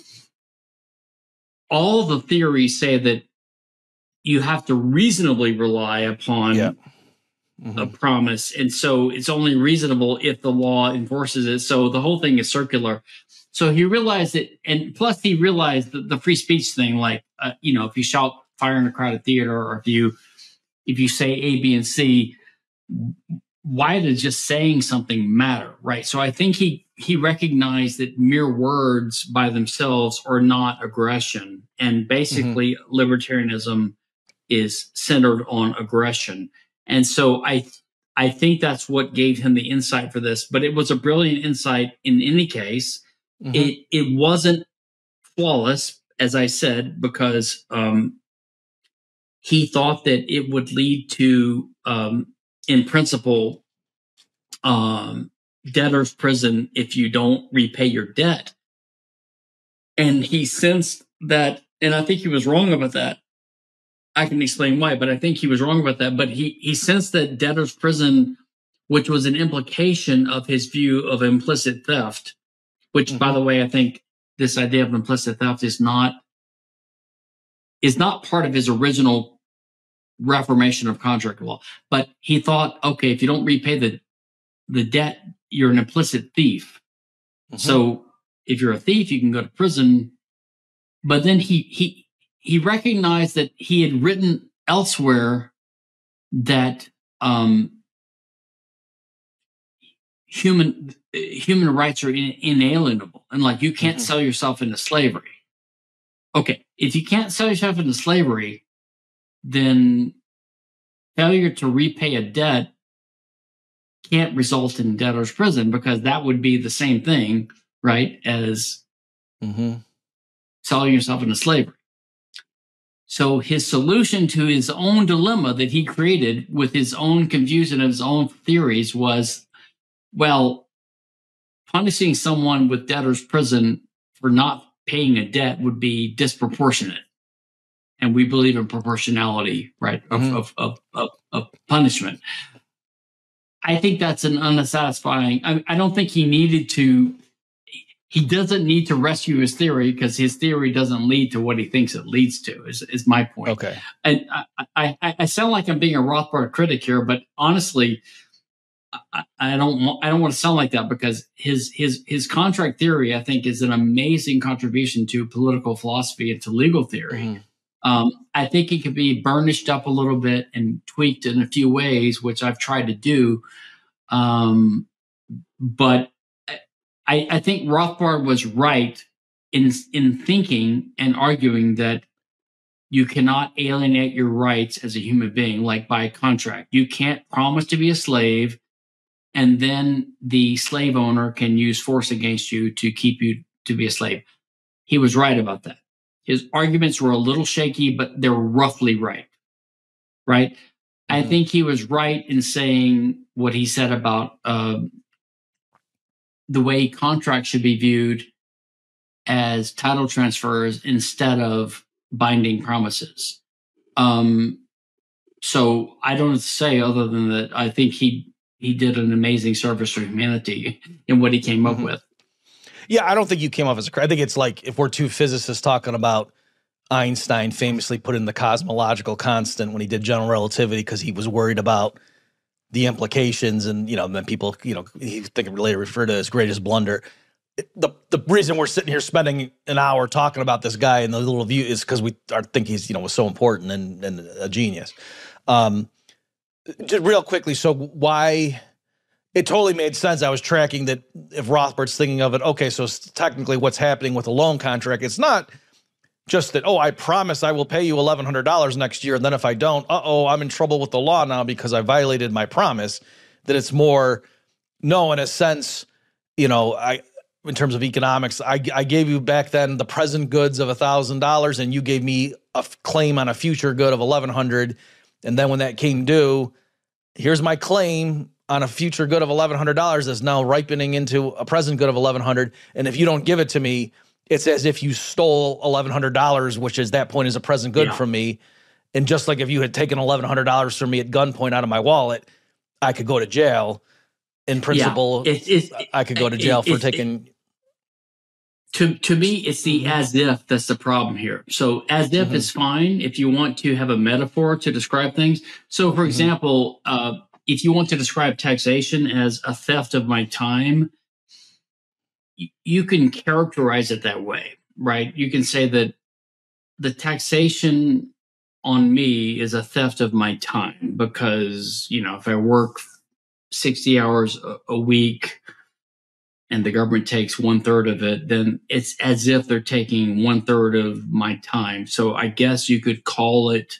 all the theories say that you have to reasonably rely upon yeah. mm-hmm. a promise. And so it's only reasonable if the law enforces it. So the whole thing is circular. So he realized it. And plus he realized that the free speech thing, like, uh, you know, if you shout fire in a crowded theater, or if you, if you say A, B, and C, why does just saying something matter, right? So I think he he recognized that mere words by themselves are not aggression, and basically mm-hmm. libertarianism is centered on aggression. And so I I think that's what gave him the insight for this. But it was a brilliant insight in any case. Mm-hmm. It it wasn't flawless, as I said, because um, he thought that it would lead to um, in principle, um, debtor's prison if you don't repay your debt. And he sensed that, and I think he was wrong about that. I can explain why, but I think he was wrong about that. But he, he sensed that debtor's prison, which was an implication of his view of implicit theft, which, mm-hmm. by the way, I think this idea of implicit theft is not, is not part of his original reformation of contract law. But he thought, okay, if you don't repay the the debt, you're an implicit thief. Mm-hmm. So if you're a thief, you can go to prison. But then he he he recognized that he had written elsewhere that um, human human rights are in, inalienable, and like you can't mm-hmm. sell yourself into slavery. Okay, if you can't sell yourself into slavery, then failure to repay a debt can't result in debtor's prison, because that would be the same thing, right, as mm-hmm. selling yourself into slavery. So his solution to his own dilemma that he created with his own confusion of his own theories was, well, punishing someone with debtor's prison for not paying a debt would be disproportionate. And we believe in proportionality, right, of, mm-hmm. of, of, of, of punishment. I think that's an unsatisfying. I, I don't think he needed to, he doesn't need to rescue his theory, because his theory doesn't lead to what he thinks it leads to, is, is my point. Okay. And I, I, I sound like I'm being a Rothbard critic here, but honestly, I, I don't I don't want to sound like that, because his his his contract theory, I think, is an amazing contribution to political philosophy and to legal theory. Mm-hmm. Um, I think it could be burnished up a little bit and tweaked in a few ways, which I've tried to do. Um, but I, I think Rothbard was right in in thinking and arguing that you cannot alienate your rights as a human being, like by contract. You can't promise to be a slave, and then the slave owner can use force against you to keep you to be a slave. He was right about that. His arguments were a little shaky, but they were roughly right. Right? Mm-hmm. I think he was right in saying what he said about uh, the way contracts should be viewed as title transfers instead of binding promises. Um, so I don't have to say other than that I think he he did an amazing service to humanity in what he came mm-hmm. up with. Yeah, I don't think you came off as a. I think it's like if we're two physicists talking about Einstein famously put in the cosmological constant when he did general relativity because he was worried about the implications, and you know, then people, you know, he think later refer to as greatest blunder. It, the the reason we're sitting here spending an hour talking about this guy and the little view is because we are think he's, you know, was so important and, and a genius. Um, just real quickly, so why? It totally made sense. I was tracking that if Rothbard's thinking of it, okay, so technically what's happening with the loan contract, it's not just that, oh, I promise I will pay you eleven hundred dollars next year, and then if I don't, uh-oh, I'm in trouble with the law now because I violated my promise. That it's more, no, in a sense, you know, I in terms of economics, I, I gave you back then the present goods of one thousand dollars, and you gave me a f- claim on a future good of eleven hundred dollars, and then when that came due, here's my claim on a future good of eleven hundred dollars that's now ripening into a present good of eleven hundred dollars, and if you don't give it to me, it's as if you stole eleven hundred dollars, which at that point is a present good yeah. from me. And just like if you had taken eleven hundred dollars from me at gunpoint out of my wallet, I could go to jail. In principle, yeah. it, it, it, I could go to jail it, for it, taking... It, to to me, it's the as if that's the problem here. So as if mm-hmm. is fine if you want to have a metaphor to describe things. So for mm-hmm. example, uh, if you want to describe taxation as a theft of my time, you can characterize it that way, right? You can say that the taxation on me is a theft of my time because, you know, if I work sixty hours a, a week and the government takes one third of it, then it's as if they're taking one third of my time. So I guess you could call it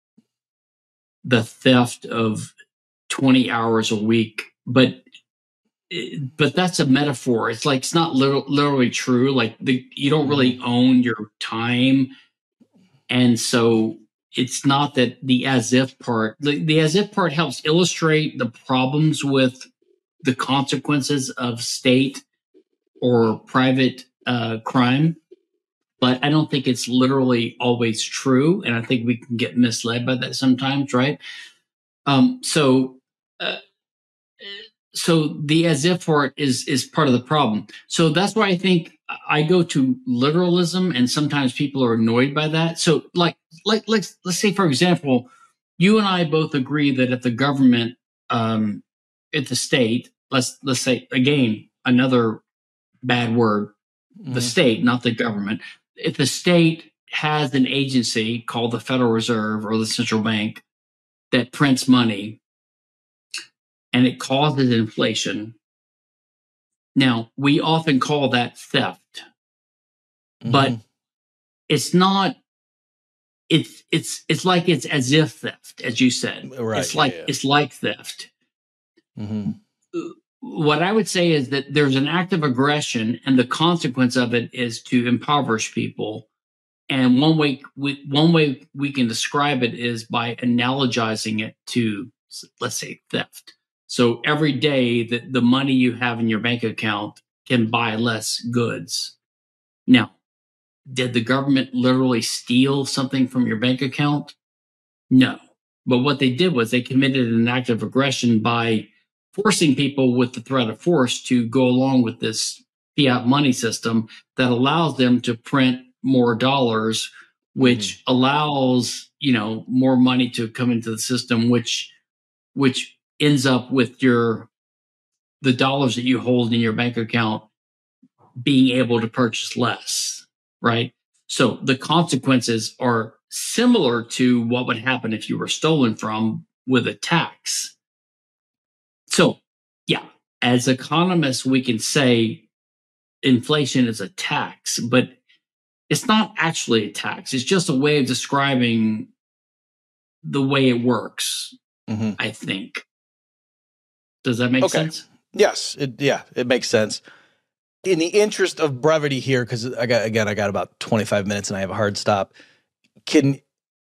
the theft of twenty hours a week, but But that's a metaphor. It's like, it's not literally, literally true. Like the, you don't really own your time. And so it's not that the as if part, the, the as if part helps illustrate the problems with the consequences of state or private uh, crime. But I don't think it's literally always true. And I think we can get misled by that sometimes, right? Um, so, uh, So the as if part is is part of the problem. So that's why I think I go to literalism, and sometimes people are annoyed by that. So like like let's let's say, for example, you and I both agree that if the government, um, if the state, let's let's say again another bad word, mm-hmm. the state, not the government. If the state has an agency called the Federal Reserve or the central bank that prints money, and it causes inflation. Now, we often call that theft, mm-hmm. but it's not, it's, it's, it's like it's as if theft, as you said. Right. It's like, yeah, yeah. it's like theft. Mm-hmm. What I would say is that there's an act of aggression, and the consequence of it is to impoverish people. And one way we, one way we can describe it is by analogizing it to, let's say, theft. So every day that the money you have in your bank account can buy less goods. Now, did the government literally steal something from your bank account? No. But what they did was they committed an act of aggression by forcing people with the threat of force to go along with this fiat money system that allows them to print more dollars, which mm-hmm. allows, you know, more money to come into the system, which, which ends up with your, the dollars that you hold in your bank account being able to purchase less, right? So the consequences are similar to what would happen if you were stolen from with a tax. So, yeah, as economists, we can say inflation is a tax, but it's not actually a tax. It's just a way of describing the way it works, mm-hmm. I think. Does that make okay. sense? Yes. It, yeah, it makes sense. In the interest of brevity here, because I got again, I got about twenty-five minutes and I have a hard stop. Can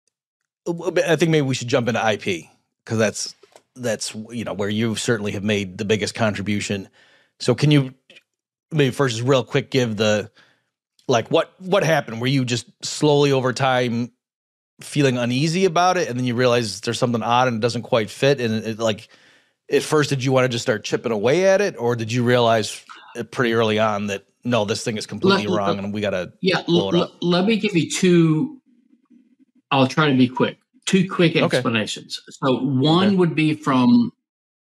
I think maybe we should jump into I P, because that's that's you know where you certainly have made the biggest contribution. So can you maybe first just real quick give the like what what happened? Were you just slowly over time feeling uneasy about it, and then you realize there's something odd and it doesn't quite fit, and it, like at first did you want to just start chipping away at it, or did you realize pretty early on that no, this thing is completely let, wrong let, and we got to yeah, blow it l- up? Let me give you two. I'll try to be quick. Two quick explanations. Okay. So one okay. would be from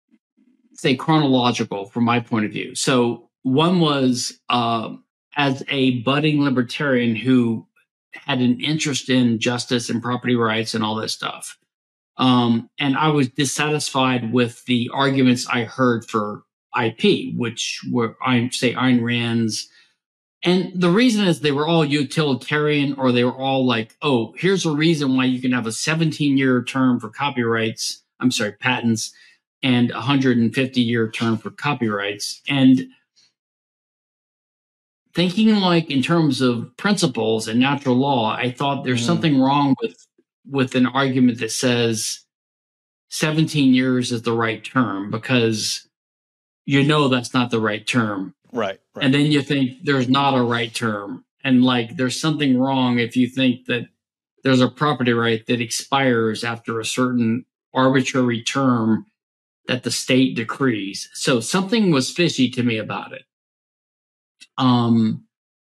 say, chronological from my point of view. So one was uh, as a budding libertarian who had an interest in justice and property rights and all that stuff. Um, and I was dissatisfied with the arguments I heard for I P, which were, I say, Ayn Rand's. And the reason is they were all utilitarian, or they were all like, oh, here's a reason why you can have a seventeen year term for copyrights. I'm sorry, patents, and a one hundred fifty year term for copyrights. And thinking like in terms of principles and natural law, I thought there's mm. something wrong with, with an argument that says seventeen years is the right term, because you know that's not the right term. Right, right. And then you think there's not a right term. And like there's something wrong if you think that there's a property right that expires after a certain arbitrary term that the state decrees. So something was fishy to me about it. Um,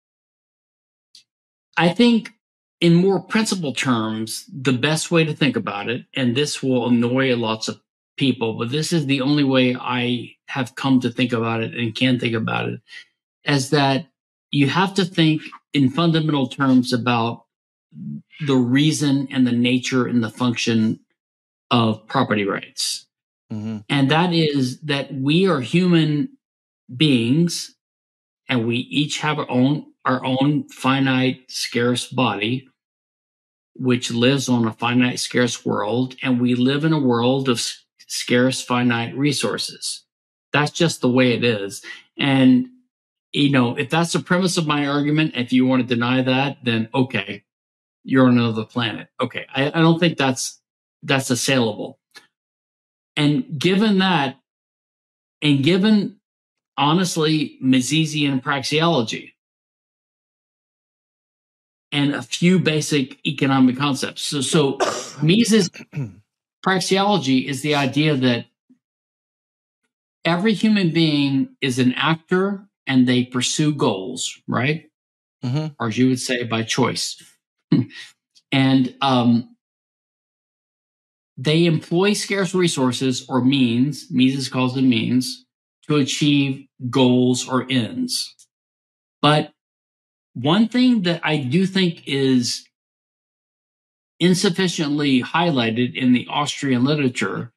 I think in more principled terms, the best way to think about it, and this will annoy lots of people, but this is the only way I have come to think about it and can think about it, is that you have to think in fundamental terms about the reason and the nature and the function of property rights. Mm-hmm. And that is that we are human beings, and we each have our own, our own finite, scarce body, which lives on a finite, scarce world, and we live in a world of scarce, finite resources. That's just the way it is. And, you know, if that's the premise of my argument, if you want to deny that, then okay, you're on another planet. Okay, I, I don't think that's that's assailable. And given that, and given, honestly, Misesian praxeology and a few basic economic concepts. So, so Mises praxeology is the idea that every human being is an actor and they pursue goals, right? Mm-hmm. Or as you would say, by choice. And um, they employ scarce resources or means, Mises calls them means, to achieve goals or ends. But one thing that I do think is insufficiently highlighted in the Austrian literature,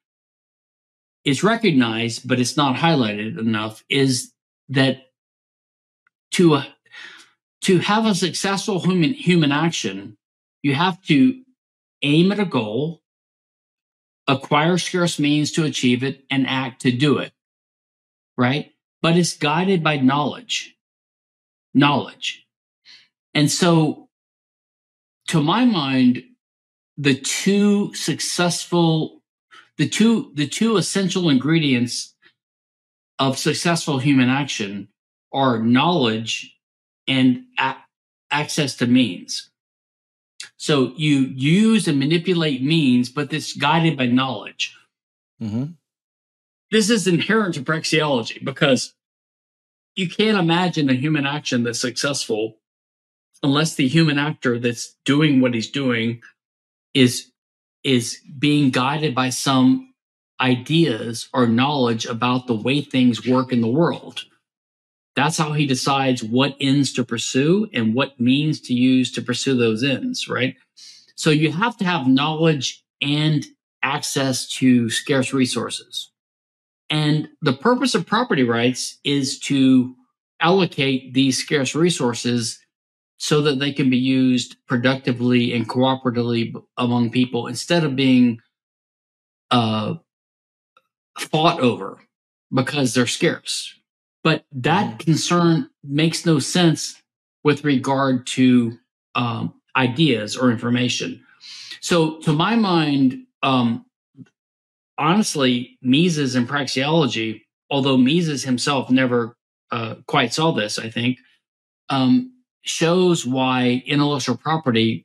is recognized, but it's not highlighted enough, is that to, uh, to have a successful human, human action, you have to aim at a goal, acquire scarce means to achieve it, and act to do it, right? But it's guided by knowledge. Knowledge. And so, to my mind, the two successful, the two, the two essential ingredients of successful human action are knowledge and a- access to means. So you use and manipulate means, but it's guided by knowledge. Mm-hmm. This is inherent to praxeology because you can't imagine a human action that's successful unless the human actor that's doing what he's doing is, is being guided by some ideas or knowledge about the way things work in the world. That's how he decides what ends to pursue and what means to use to pursue those ends, right? So you have to have knowledge and access to scarce resources. And the purpose of property rights is to allocate these scarce resources so that they can be used productively and cooperatively among people instead of being uh, fought over because they're scarce. But that concern makes no sense with regard to um, ideas or information. So to my mind, um, honestly, Mises and praxeology, although Mises himself never uh, quite saw this, I think, um, shows why intellectual property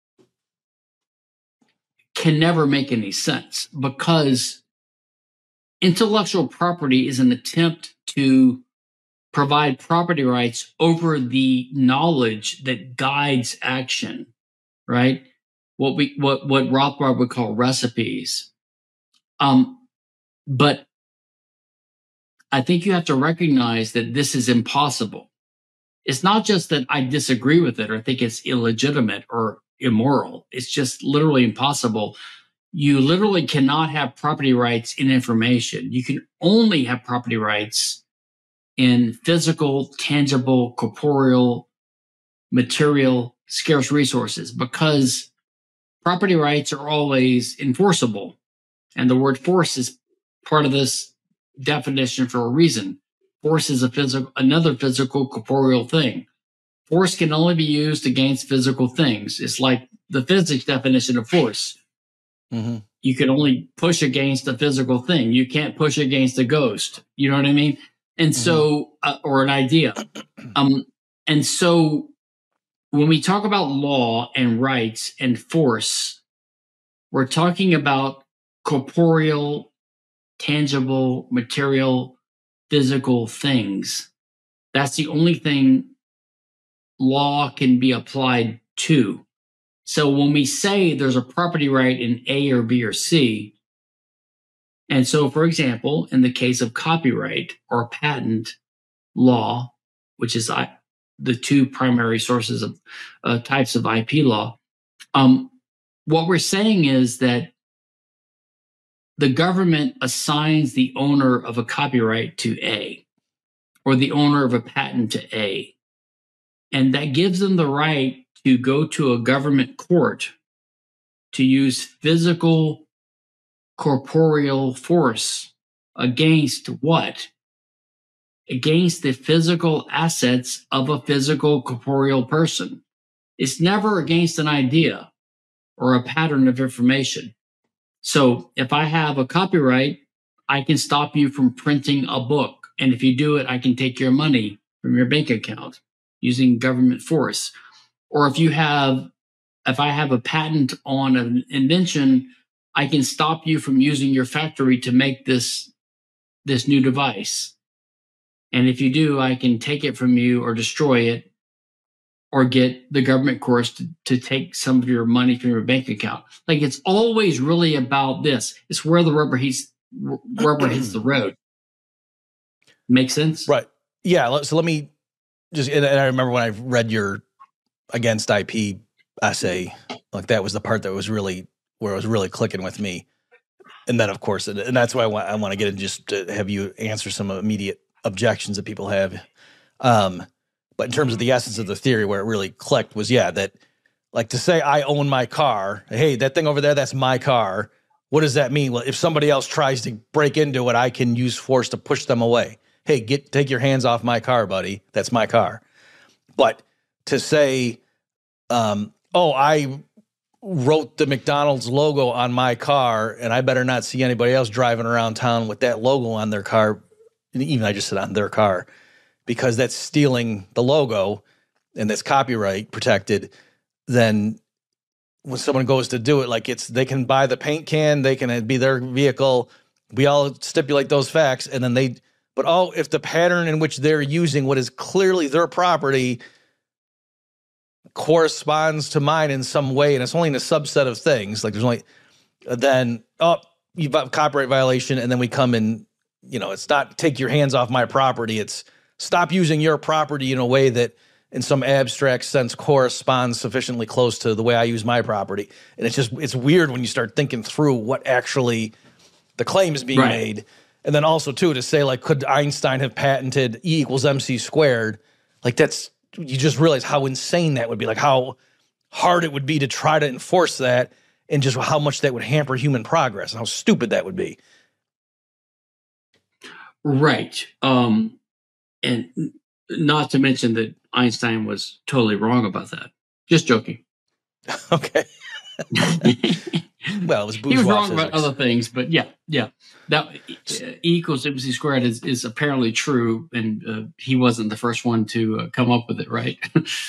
can never make any sense, because intellectual property is an attempt to provide property rights over the knowledge that guides action, right? What we what what Rothbard would call recipes. Um, but I think you have to recognize that this is impossible. It's not just that I disagree with it or think it's illegitimate or immoral. It's just literally impossible. You literally cannot have property rights in information. You can only have property rights in physical, tangible, corporeal, material, scarce resources, because property rights are always enforceable. And the word force is part of this definition for a reason. Force is a physical, another physical, corporeal thing. Force can only be used against physical things. It's like the physics definition of force. Mm-hmm. You can only push against a physical thing. You can't push against a ghost. You know what I mean? And mm-hmm. so, uh, or an idea. Um, and so when we talk about law and rights and force, we're talking about corporeal, tangible, material, physical things. That's the only thing law can be applied to. So when we say there's a property right in A or B or C, and so, for example, in the case of copyright or patent law, which is I, the two primary sources of uh, types of I P law, um, what we're saying is that the government assigns the owner of a copyright to A, or the owner of a patent to A. And that gives them the right to go to a government court to use physical, corporeal force against what? Against the physical assets of a physical, corporeal person. It's never against an idea or a pattern of information. So if I have a copyright, I can stop you from printing a book. And if you do it, I can take your money from your bank account using government force. Or if you have, if I have a patent on an invention, I can stop you from using your factory to make this, this new device. And if you do, I can take it from you or destroy it, or get the government courts to, to take some of your money from your bank account. Like, it's always really about this. It's where the rubber hits, rubber hits the road. Make sense? Right. Yeah. So let me just, and I remember when I read your against I P essay, like that was the part that was really, where it was really clicking with me. And then of course, and that's why I want, I want to get in just to have you answer some immediate objections that people have. Um, But in terms of the essence of the theory, where it really clicked was, yeah, that like to say I own my car, hey, that thing over there, that's my car. What does that mean? Well, if somebody else tries to break into it, I can use force to push them away. Hey, get take your hands off my car, buddy. That's my car. But to say, um, oh, I wrote the McDonald's logo on my car, and I better not see anybody else driving around town with that logo on their car. Even I just said on their car, because that's stealing the logo and that's copyright protected. Then when someone goes to do it, like it's, they can buy the paint can, they can be their vehicle. We all stipulate those facts. And then they, but oh, if the pattern in which they're using what is clearly their property corresponds to mine in some way, and it's only in a subset of things, like there's only, then, oh, you've got copyright violation. And then we come in, you know, it's not take your hands off my property. It's stop using your property in a way that in some abstract sense corresponds sufficiently close to the way I use my property. And it's just, it's weird when you start thinking through what actually the claim is being right. made. And then also too, to say like, could Einstein have patented E equals M C squared? Like that's, you just realize how insane that would be, like how hard it would be to try to enforce that, and just how much that would hamper human progress and how stupid that would be. Right. Um, and not to mention that Einstein was totally wrong about that. Just joking. Okay. Well, it was bourgeois he was wrong physics. about other things, but yeah, yeah. That uh, E equals M C squared is, is apparently true, and uh, he wasn't the first one to uh, come up with it, right?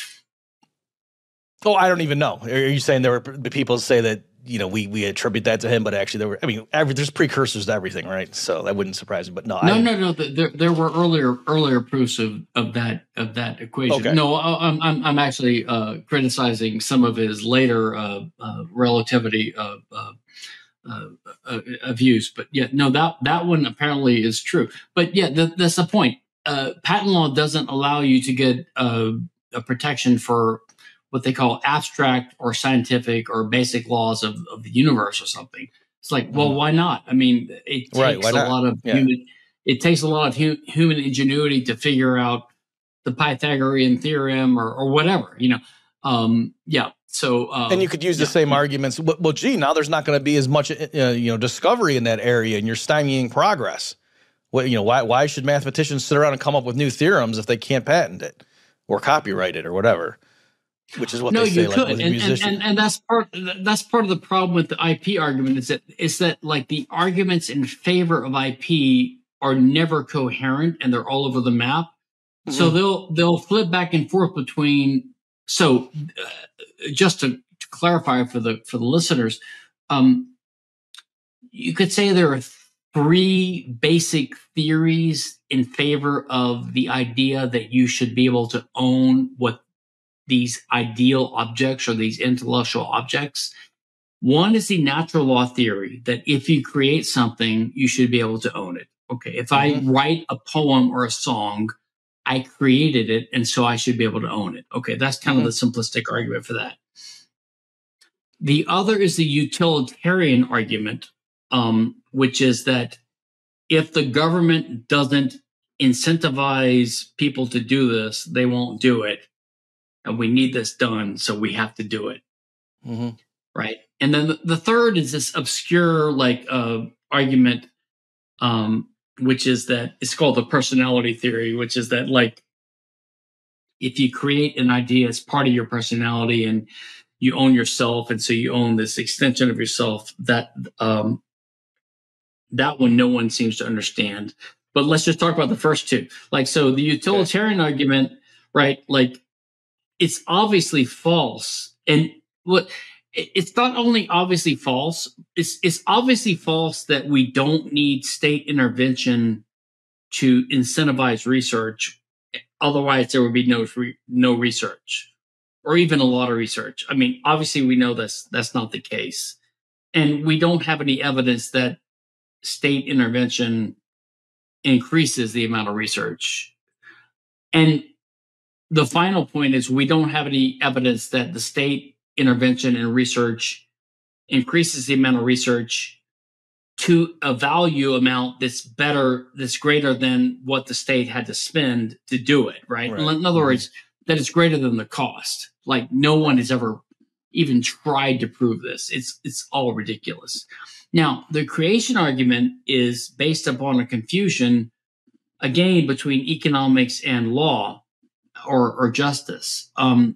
Oh, I don't even know. Are you saying there were people say that, you know, we we attribute that to him, but actually there were, I mean, every, there's precursors to everything, right? So that wouldn't surprise me, but no. No, I, no, no. There there were earlier earlier proofs of, of that of that equation. Okay. No, I'm I'm I'm actually uh, criticizing some of his later uh, uh, relativity uh, uh, uh, uh, of use. But yeah, no, that that one apparently is true. But yeah, th- that's the point. Uh, patent law doesn't allow you to get uh, a protection for what they call abstract or scientific or basic laws of, of the universe or something. It's like, well, why not? I mean, it takes Right, why a not? lot of Yeah. human. It takes a lot of hu- human ingenuity to figure out the Pythagorean theorem or, or whatever, you know. Um, yeah. So, um, And you could use the yeah, same yeah. arguments. Well, well, gee, now there's not going to be as much, uh, you know, discovery in that area, and you're stymieing progress. What, you know, why why should mathematicians sit around and come up with new theorems if they can't patent it or copyright it or whatever? Which is what No, they say, you like could, with and, and, musicians. and and that's part that's part of the problem with the I P argument is that is that like the arguments in favor of I P are never coherent and they're all over the map. Mm-hmm. So they'll they'll flip back and forth between. So uh, just to, to clarify for the for the listeners, um, you could say there are three basic theories in favor of the idea that you should be able to own what these ideal objects or these intellectual objects. One is the natural law theory that if you create something, you should be able to own it. Okay, if Mm-hmm. I write a poem or a song, I created it, and so I should be able to own it. Okay, that's kind Mm-hmm. of the simplistic argument for that. The other is the utilitarian argument, um, which is that if the government doesn't incentivize people to do this, they won't do it. And we need this done, so we have to do it. Mm-hmm. Right. And then the, the third is this obscure like uh, argument, um, which is that it's called the personality theory, which is that like if you create an idea as part of your personality and you own yourself, and so you own this extension of yourself, that um, that one no one seems to understand. But let's just talk about the first two. Like, so the utilitarian okay. argument, right? Like, it's obviously false, and what it's not only obviously false, it's it's obviously false that we don't need state intervention to incentivize research. Otherwise, there would be no no research, or even a lot of research. I mean, obviously, we know that's that's not the case, and we don't have any evidence that state intervention increases the amount of research. And the final point is we don't have any evidence that the state intervention and research increases the amount of research to a value amount that's better, that's greater than what the state had to spend to do it, right? right. In other words, that it's greater than the cost. Like no one has ever even tried to prove this. It's it's all ridiculous. Now, the creation argument is based upon a confusion, again, between economics and law or, or justice. Um,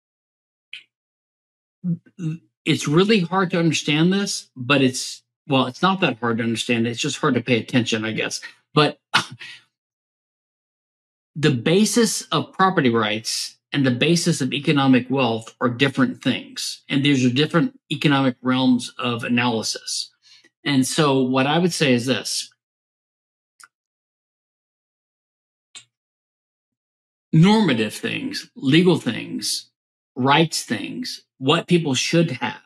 it's really hard to understand this, but it's, well, it's not that hard to understand. It's just hard to pay attention, I guess. But the basis of property rights and the basis of economic wealth are different things. And these are different economic realms of analysis. And so what I would say is this. Normative things, legal things, rights things, what people should have.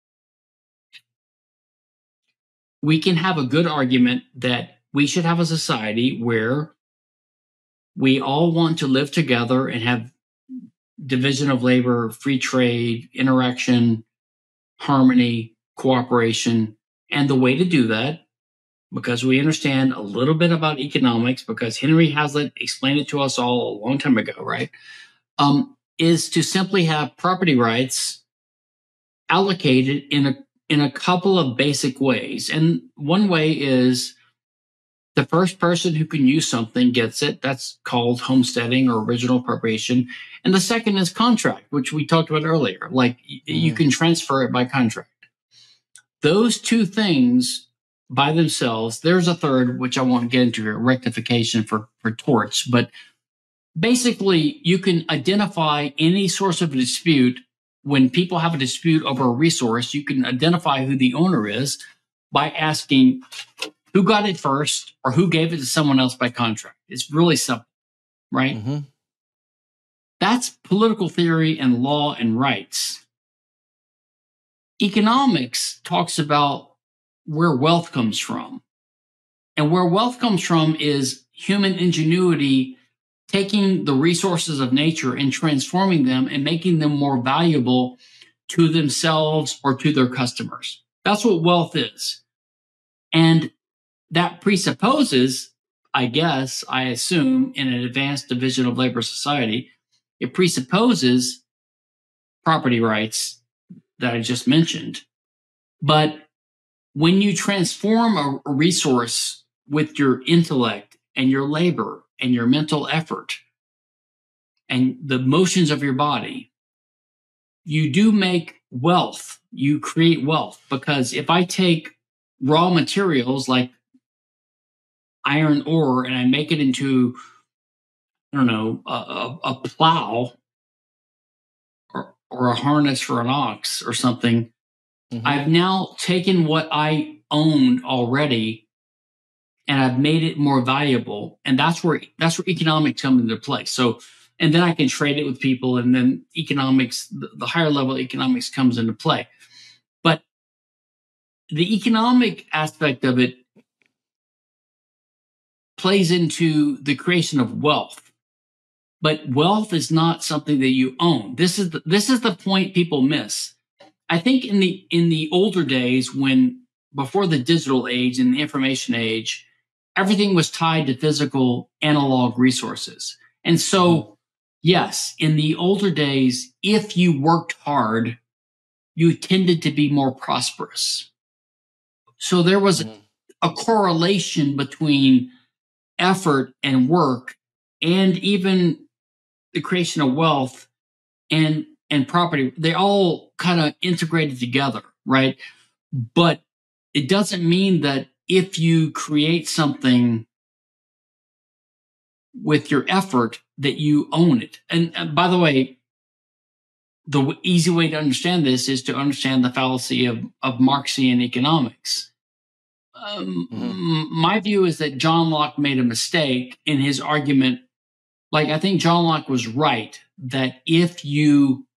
We can have a good argument that we should have a society where we all want to live together and have division of labor, free trade, interaction, harmony, cooperation. And the way to do that, because we understand a little bit about economics, because Henry Hazlitt explained it to us all a long time ago, right, um, is to simply have property rights allocated in a in a couple of basic ways. And one way is the first person who can use something gets it. That's called homesteading or original appropriation. And the second is contract, which we talked about earlier. Like mm. you can transfer it by contract. Those two things by themselves, there's a third, which I won't get into here, rectification for, for torts. But basically, you can identify any source of a dispute. When people have a dispute over a resource, you can identify who the owner is by asking who got it first or who gave it to someone else by contract. It's really simple, right? Mm-hmm. That's political theory and law and rights. Economics talks about where wealth comes from. And where wealth comes from is human ingenuity taking the resources of nature and transforming them and making them more valuable to themselves or to their customers. That's what wealth is. And that presupposes, I guess, I assume, in an advanced division of labor society, it presupposes property rights that I just mentioned. But when you transform a, a resource with your intellect and your labor and your mental effort and the motions of your body, you do make wealth. You create wealth, because if I take raw materials like iron ore and I make it into, I don't know, a, a, a plow or, or a harness for an ox or something, mm-hmm. I've now taken what I owned already and I've made it more valuable. And that's where, that's where economics come into play. So, and then I can trade it with people, and then economics, the, the higher level economics comes into play. But the economic aspect of it plays into the creation of wealth. But wealth is not something that you own. This is the, this is the point people miss. I think in the in the older days, when before the digital age and the information age, everything was tied to physical analog resources. And so, yes, in the older days, if you worked hard, you tended to be more prosperous. So there was a, a correlation between effort and work, and even the creation of wealth and and property. They all kind of integrated together, right? But it doesn't mean that if you create something with your effort that you own it. And, and by the way, the easy way to understand this is to understand the fallacy of, of Marxian economics. Um, mm-hmm. My view is that John Locke made a mistake in his argument. Like, I think John Locke was right that if you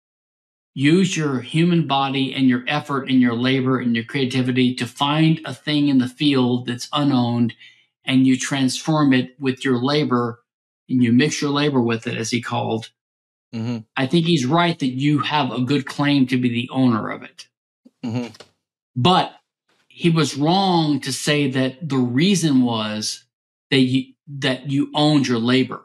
use your human body and your effort and your labor and your creativity to find a thing in the field that's unowned, and you transform it with your labor and you mix your labor with it, as he called, mm-hmm. I think he's right that you have a good claim to be the owner of it. Mm-hmm. But he was wrong to say that the reason was that you, that you owned your labor.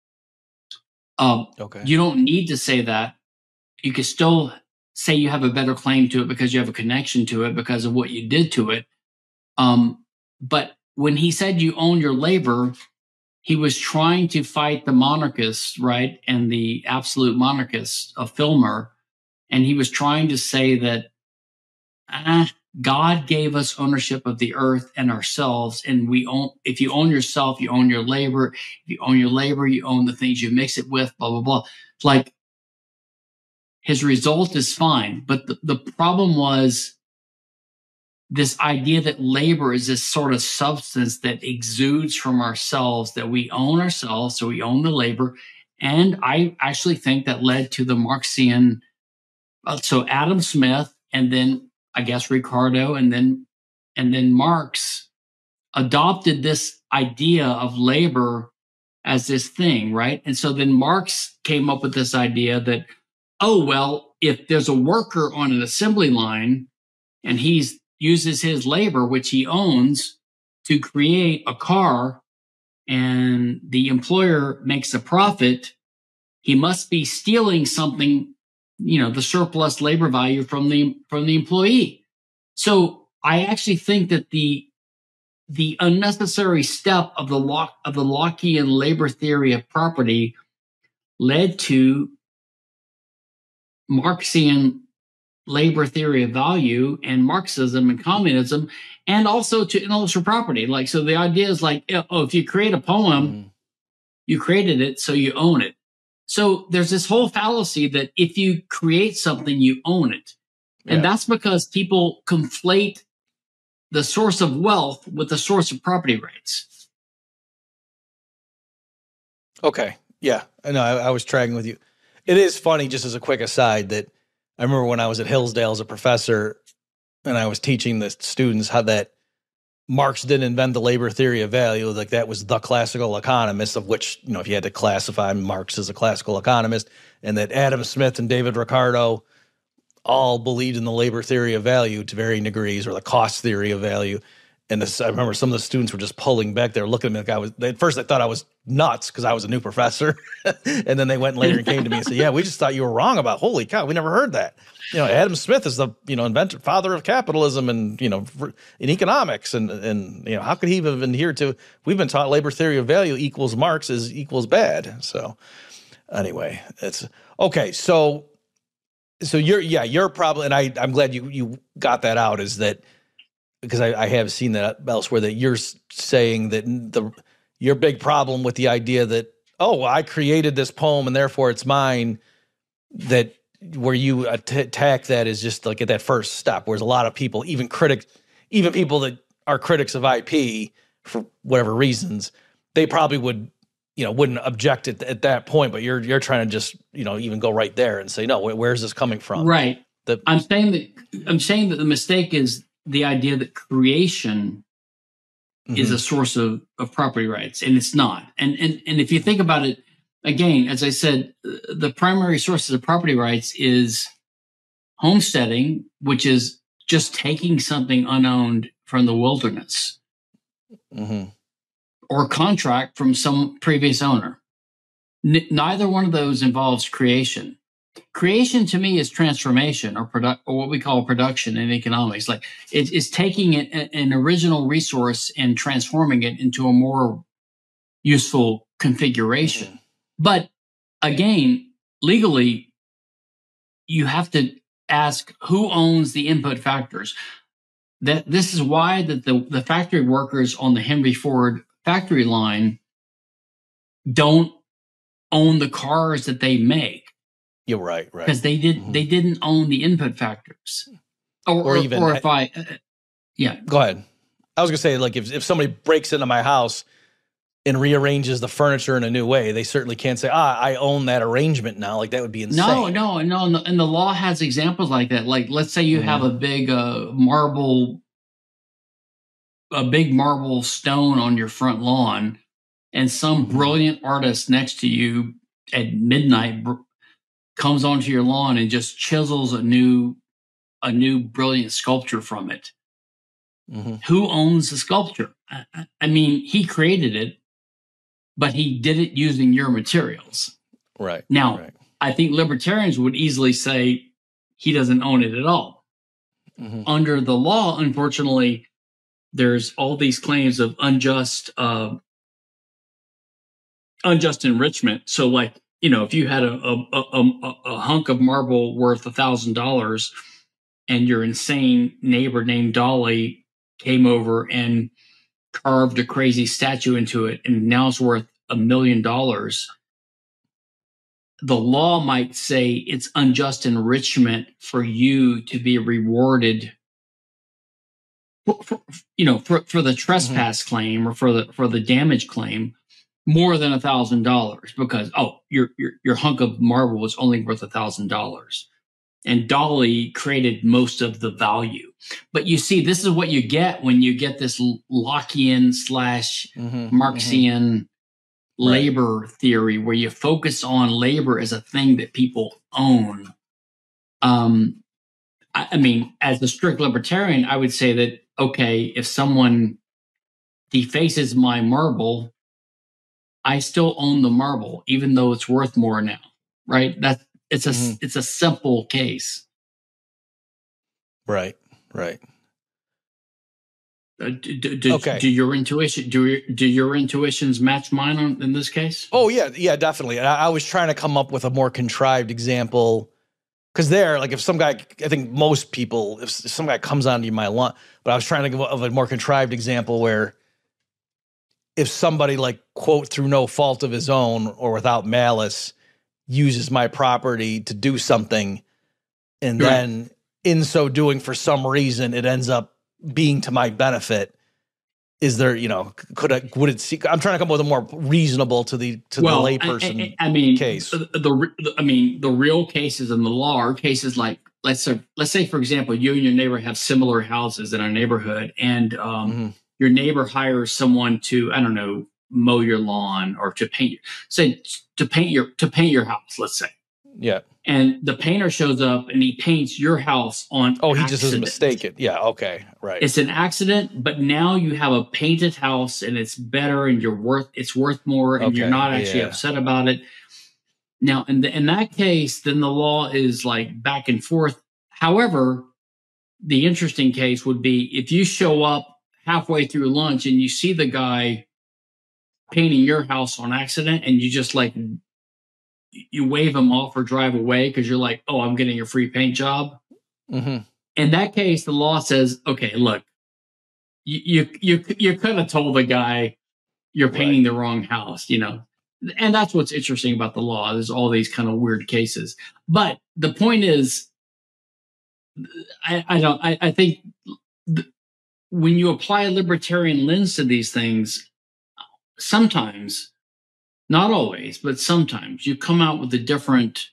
Um, okay. You don't need to say that. You can still say you have a better claim to it because you have a connection to it because of what you did to it. Um, but when he said you own your labor, he was trying to fight the monarchists, right? And the absolute monarchists of Filmer. And he was trying to say that ah, God gave us ownership of the earth and ourselves. And we own, if you own yourself, you own your labor. If you own your labor, you own the things you mix it with, blah, blah, blah. It's like, his result is fine. But the, the problem was this idea that labor is this sort of substance that exudes from ourselves, that we own ourselves, so we own the labor. And I actually think that led to the Marxian, uh, so Adam Smith, and then I guess Ricardo, and then and then Marx adopted this idea of labor as this thing, right? And so then Marx came up with this idea that, oh, well, if there's a worker on an assembly line and he uses his labor, which he owns, to create a car, and the employer makes a profit, he must be stealing something, you know, the surplus labor value from the from the employee. So I actually think that the the unnecessary step of the Lock of the Lockean labor theory of property led to Marxian labor theory of value and Marxism and communism, and also to intellectual property. Like, so the idea is like, oh, if you create a poem, mm. you created it, so you own it. So there's this whole fallacy that if you create something, you own it. Yeah. And that's because people conflate the source of wealth with the source of property rights. Okay. Yeah. I know. I, I was tracking with you. It is funny, just as a quick aside, that I remember when I was at Hillsdale as a professor, and I was teaching the students how that Marx didn't invent the labor theory of value. Like that was the classical economist, of which, you know, if you had to classify Marx as a classical economist, and that Adam Smith and David Ricardo all believed in the labor theory of value to varying degrees, or the cost theory of value. And this, I remember some of the students were just pulling back. They were looking at me like I was, they, at first they thought I was nuts because I was a new professor. And then they went later and came to me and said, yeah, we just thought you were wrong about, holy cow, we never heard that. You know, Adam Smith is the, you know, inventor, father of capitalism and, you know, in economics. And, and, you know, how could he have adhered to, we've been taught labor theory of value equals Marx is equals bad. So anyway, it's okay. So, so you're, yeah, your problem, and I, I'm glad you, you got that out, is that, because I, I have seen that elsewhere, that you're saying that the your big problem with the idea that, oh, well, I created this poem and therefore it's mine, that where you attack that is just like at that first step, whereas a lot of people, even critics, even people that are critics of I P for whatever reasons, they probably would, you know, wouldn't object at, at that point, but you're you're trying to just, you know, even go right there and say, no, where's this coming from? Right. The, I'm saying that I'm saying that the mistake is the idea that creation mm-hmm. is a source of, of property rights, and it's not. And, and and if you think about it, again, as I said, the primary sources of property rights is homesteading, which is just taking something unowned from the wilderness, mm-hmm. or contract from some previous owner. N- neither one of those involves creation. Creation to me is transformation, or product, or what we call production in economics. Like it, it's taking it, an original resource and transforming it into a more useful configuration. Mm-hmm. But again, legally, you have to ask who owns the input factors. That this is why that the, the factory workers on the Henry Ford factory line don't own the cars that they make. You're right, right. Because they did, mm-hmm. they didn't own the input factors, or, or, or even, or if I, uh, yeah. Go ahead. I was gonna say, like, if if somebody breaks into my house and rearranges the furniture in a new way, they certainly can't say, ah, I own that arrangement now. Like that would be insane. No, no, no. And the, and the law has examples like that. Like, let's say you mm-hmm. have a big uh, marble, a big marble stone on your front lawn, and some mm-hmm. brilliant artist next to you at midnight br- comes onto your lawn and just chisels a new, a new brilliant sculpture from it. Mm-hmm. Who owns the sculpture? I, I mean, he created it, but he did it using your materials. Right. Now, right. I think libertarians would easily say he doesn't own it at all. Mm-hmm. Under the law, unfortunately, there's all these claims of unjust, uh, unjust enrichment. So, like, you know, if you had a a, a, a hunk of marble worth a thousand dollars, and your insane neighbor named Dolly came over and carved a crazy statue into it, and now it's worth a million dollars, the law might say it's unjust enrichment for you to be rewarded, for, for, you know, for, for the trespass mm-hmm. claim or for the for the damage claim, more than a thousand dollars, because oh, your your your hunk of marble was only worth a thousand dollars, and Dolly created most of the value. But you see, this is what you get when you get this Lockean slash mm-hmm, Marxian mm-hmm. labor right. theory, where you focus on labor as a thing that people own. Um, I, I mean, as a strict libertarian, I would say that, okay, if someone defaces my marble, I still own the marble, even though it's worth more now, right? That's it's a mm-hmm. it's a simple case, right? Right. Uh, do, do, okay. do your intuition do your, do your intuitions match mine on, in this case? Oh yeah, yeah, definitely. And I, I was trying to come up with a more contrived example, because there, like, if some guy, I think most people, if some guy comes onto my lawn, but I was trying to give of a more contrived example where, if somebody, like, quote, through no fault of his own or without malice, uses my property to do something, and right. then in so doing, for some reason, it ends up being to my benefit, is there, you know, could I, would it see, I'm trying to come up with a more reasonable to the, to well, the layperson I, I, I mean, case. The, the, I mean, the real cases in the law are cases like let's say, let's say, for example, you and your neighbor have similar houses in a neighborhood, and um, mm-hmm. your neighbor hires someone to, I don't know, mow your lawn or to paint, say to paint your to paint your house. Let's say, yeah. And the painter shows up and he paints your house on. Oh, he accident. just is mistaken. Yeah. Okay. Right. It's an accident, but now you have a painted house and it's better and you're worth, it's worth more and okay. you're not actually yeah. upset about it. Now, in, the, in that case, then the law is like back and forth. However, the interesting case would be if you show up halfway through lunch and you see the guy painting your house on accident and you just like, you wave him off or drive away because you're like, oh, I'm getting a free paint job. Mm-hmm. In that case, the law says, okay, look, you you you, you could have told the guy you're painting right. the wrong house, you know. And that's what's interesting about the law. There's all these kind of weird cases. But the point is, I, I don't, I, I think th- when you apply a libertarian lens to these things, sometimes, not always, but sometimes you come out with a different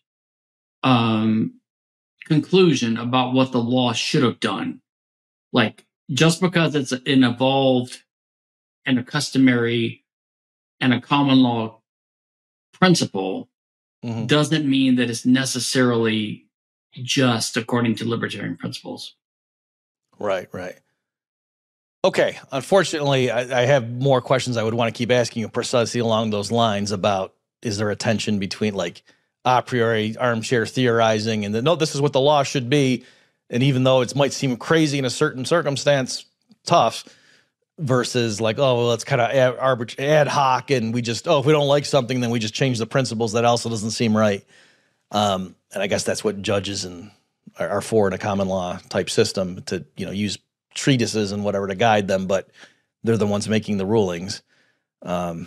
um, conclusion about what the law should have done. Like, just because it's an evolved and a customary and a common law principle mm-hmm. doesn't mean that it's necessarily just according to libertarian principles. Right, right. Okay. Unfortunately, I, I have more questions I would want to keep asking you precisely along those lines about, is there a tension between like a priori armchair theorizing and the, no, this is what the law should be. And even though it might seem crazy in a certain circumstance, tough, versus like, oh, well, it's kind of ad, arbit- ad hoc. And we just, oh, if we don't like something, then we just change the principles. That also doesn't seem right. Um, and I guess that's what judges and are, are for in a common law type system, to, you know, use treatises and whatever to guide them, but they're the ones making the rulings. Um,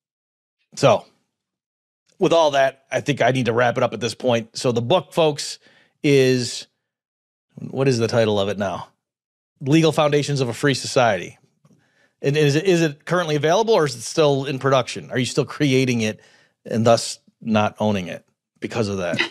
so with all that, I think I need to wrap it up at this point. So the book, folks, is, what is the title of it now? Legal Foundations of a Free Society. And is it, is it currently available, or is it still in production? Are you still creating it and thus not owning it because of that?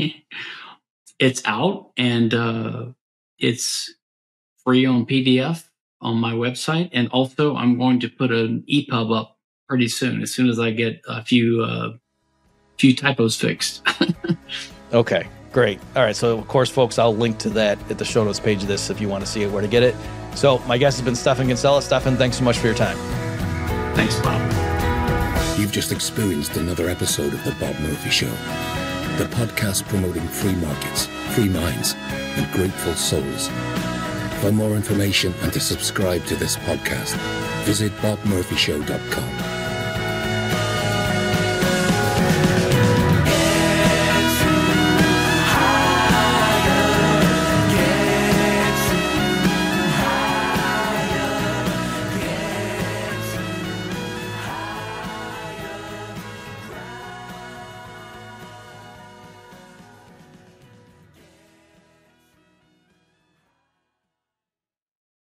It's out, and uh, it's free on P D F on my website. And also I'm going to put an E P U B up pretty soon, as soon as I get a few, uh, few typos fixed. Okay, great. All right. So of course, folks, I'll link to that at the show notes page of this if you want to see it, where to get it. So my guest has been Stephan Kinsella. Stephan, thanks so much for your time. Thanks, Bob. You've just experienced another episode of The Bob Murphy Show, the podcast promoting free markets, free minds, and grateful souls. For more information and to subscribe to this podcast, visit bob murphy show dot com.